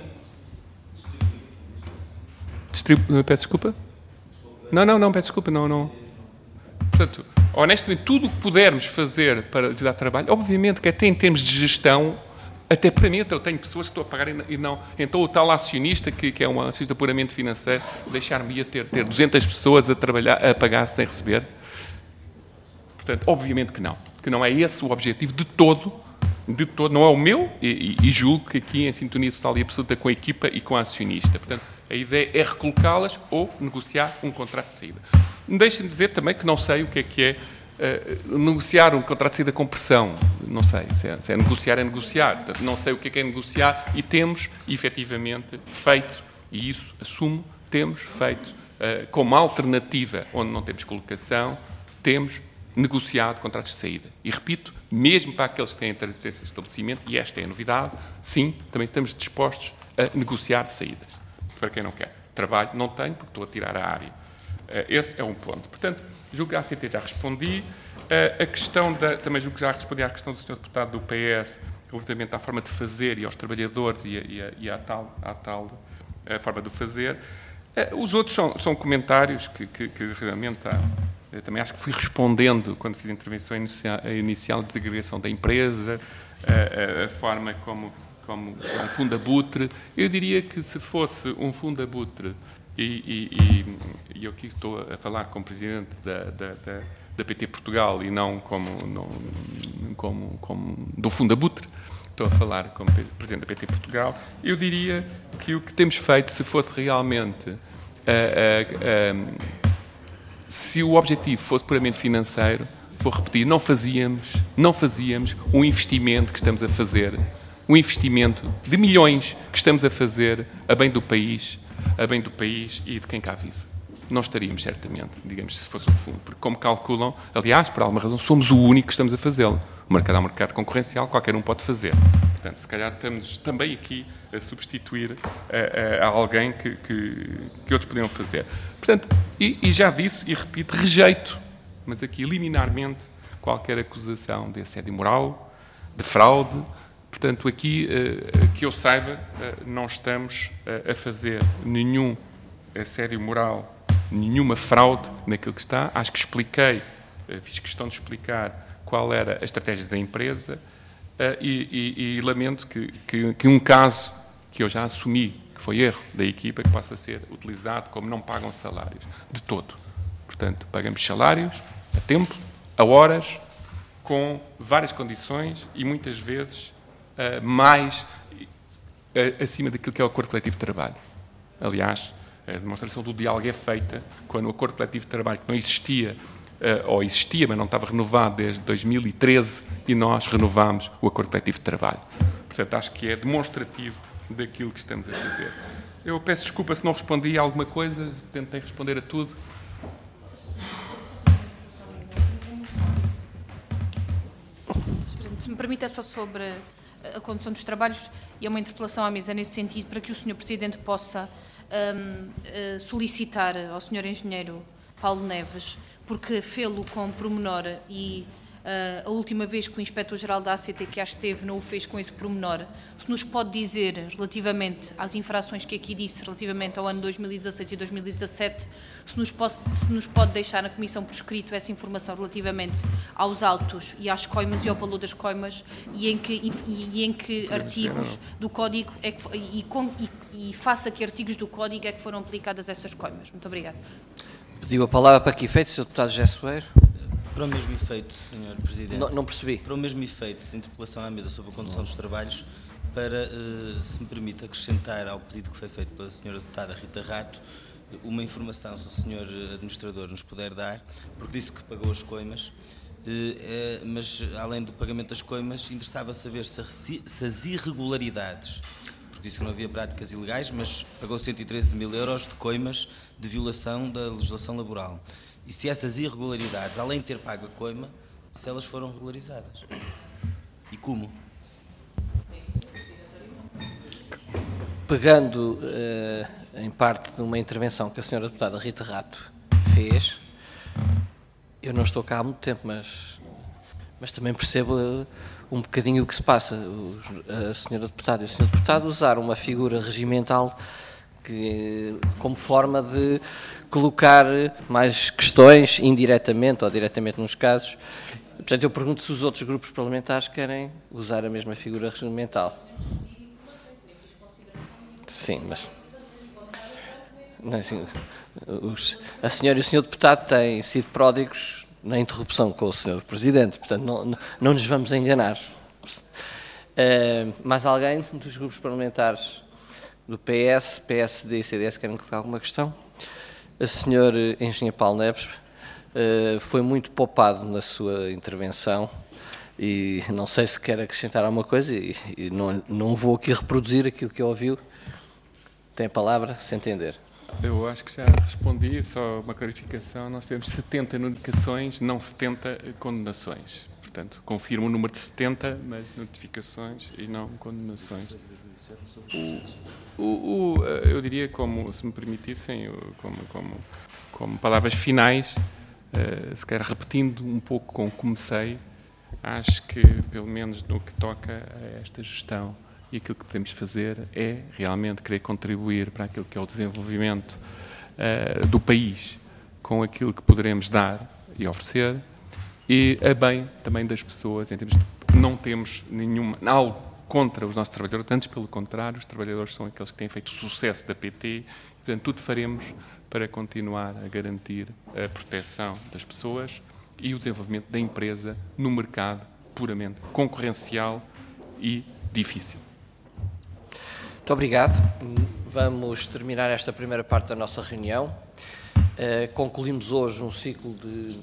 peço desculpa? Não, peço desculpa, não. Portanto, honestamente, tudo o que pudermos fazer para lhes dar trabalho, obviamente que até em termos de gestão, até para mim, eu tenho pessoas que estou a pagar e não... Então, o tal acionista, que é um acionista puramente financeiro, deixar-me ter 200 pessoas a trabalhar, a pagar sem receber. Portanto, obviamente que não é esse o objetivo de todo de todo, não é o meu, e julgo que aqui em sintonia total e absoluta com a equipa e com a acionista. Portanto, a ideia é recolocá-las ou negociar um contrato de saída. Deixem-me dizer também que não sei o que é negociar um contrato de saída com pressão. Não sei, se é negociar, é negociar. Portanto, não sei o que é negociar e temos, efetivamente, feito, e isso assumo, temos feito como alternativa onde não temos colocação, temos negociado contratos de saída. E repito, mesmo para aqueles que têm interesse nesse estabelecimento, e esta é a novidade, sim, também estamos dispostos a negociar saídas. Para quem não quer. Trabalho não tenho, porque estou a tirar a área. Esse é um ponto. Portanto, julgo que a ACT já respondi. A questão também julgo que já respondi à questão do Sr. Deputado do PS, relativamente à forma de fazer e aos trabalhadores e à tal forma de fazer. Os outros são comentários que realmente eu também acho que fui respondendo quando fiz a intervenção inicial de desagregação da empresa, a forma como um fundo-abutre. Eu diria que se fosse um fundo-abutre, e eu aqui estou a falar como Presidente da PT Portugal e não como do fundo-abutre, estou a falar como Presidente da PT Portugal, eu diria que o que temos feito, se fosse realmente... se o objetivo fosse puramente financeiro, vou repetir, não fazíamos um investimento que estamos a fazer, um investimento de milhões que estamos a fazer a bem do país e de quem cá vive. Não estaríamos, certamente, digamos, se fosse um fundo, porque como calculam, aliás, por alguma razão, somos o único que estamos a fazê-lo. O mercado é um mercado concorrencial, qualquer um pode fazer. Portanto, se calhar estamos também aqui a substituir a alguém que outros poderiam fazer. Portanto, e já disse, e repito, rejeito, mas aqui liminarmente, qualquer acusação de assédio moral, de fraude. Portanto, aqui, que eu saiba, não estamos a fazer nenhum assédio moral, nenhuma fraude naquilo que está. Acho que expliquei, fiz questão de explicar qual era a estratégia da empresa e lamento que um caso que eu já assumi, que foi erro da equipa, que possa ser utilizado como não pagam salários, de todo. Portanto, pagamos salários a tempo, a horas, com várias condições e muitas vezes mais acima daquilo que é o acordo coletivo de trabalho. Aliás, a demonstração do diálogo é feita quando o acordo coletivo de trabalho, que não existia, ou existia, mas não estava renovado desde 2013, e nós renovámos o acordo coletivo de trabalho. Portanto, acho que é demonstrativo daquilo que estamos a fazer. Eu peço desculpa se não respondi a alguma coisa, tentei responder a tudo. Se me permite, é só sobre a condução dos trabalhos e é uma interpelação à mesa nesse sentido, para que o Sr. Presidente possa solicitar ao Sr. Engenheiro Paulo Neves, porque fê-lo com pormenor e a última vez que o Inspetor-Geral da ACT que já esteve não o fez com esse pormenor, se nos pode dizer relativamente às infrações que aqui disse, relativamente ao ano 2016 e 2017, se nos pode deixar na Comissão por escrito essa informação relativamente aos autos e às coimas e ao valor das coimas e em que artigos do Código é que, e faça que artigos do Código é que foram aplicadas essas coimas. Muito obrigada. Pediu a palavra para que efeito, Sr. Deputado José Soeiro? Para o mesmo efeito, Sr. Presidente. Não percebi. Para o mesmo efeito de interpelação à mesa sobre a condução dos trabalhos, para, se me permite, acrescentar ao pedido que foi feito pela Sra. Deputada Rita Rato, uma informação, se o Sr. Administrador nos puder dar, porque disse que pagou as coimas, mas além do pagamento das coimas, interessava saber se as irregularidades, porque disse que não havia práticas ilegais, mas pagou 113 mil euros de coimas de violação da legislação laboral. E se essas irregularidades, além de ter pago a coima, se elas foram regularizadas. E como? Pegando em parte de uma intervenção que a Sra. Deputada Rita Rato fez, eu não estou cá há muito tempo, mas também percebo um bocadinho o que se passa. A Sra. Deputada e o Sr. Deputado usaram uma figura regimental como forma de colocar mais questões, indiretamente ou diretamente nos casos. Portanto, eu pergunto se os outros grupos parlamentares querem usar a mesma figura regimental. Sim, mas... Assim, a senhora e o Sr. Deputado têm sido pródigos na interrupção com o Sr. Presidente, portanto, não nos vamos enganar. Mais alguém dos grupos parlamentares do PS, PSD e CDS querem colocar alguma questão? O Sr. Engenheiro Paulo Neves foi muito poupado na sua intervenção e não sei se quer acrescentar alguma coisa e não vou aqui reproduzir aquilo que ouviu. Tem a palavra, se entender. Eu acho que já respondi, só uma clarificação. Nós temos 70 notificações, não 70 condenações. Portanto, confirmo o número de 70, mas notificações e não condenações. Eu diria, como, se me permitissem, como palavras finais, se calhar repetindo um pouco como comecei, acho que, pelo menos no que toca a esta gestão, e aquilo que podemos fazer é realmente querer contribuir para aquilo que é o desenvolvimento do país, com aquilo que poderemos dar e oferecer, e a bem também das pessoas, em termos de não temos algo contra os nossos trabalhadores, antes pelo contrário, os trabalhadores são aqueles que têm feito o sucesso da PT, e, portanto, tudo faremos para continuar a garantir a proteção das pessoas e o desenvolvimento da empresa no mercado puramente concorrencial e difícil. Muito obrigado. Vamos terminar esta primeira parte da nossa reunião. Concluímos hoje um ciclo de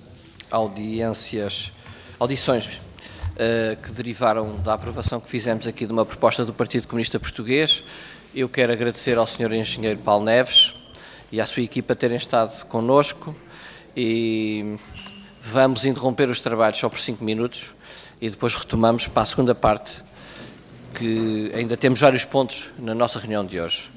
audições que derivaram da aprovação que fizemos aqui de uma proposta do Partido Comunista Português. Eu quero agradecer ao Sr. Engenheiro Paulo Neves e à sua equipa terem estado connosco e vamos interromper os trabalhos só por 5 minutos e depois retomamos para a segunda parte, que ainda temos vários pontos na nossa reunião de hoje.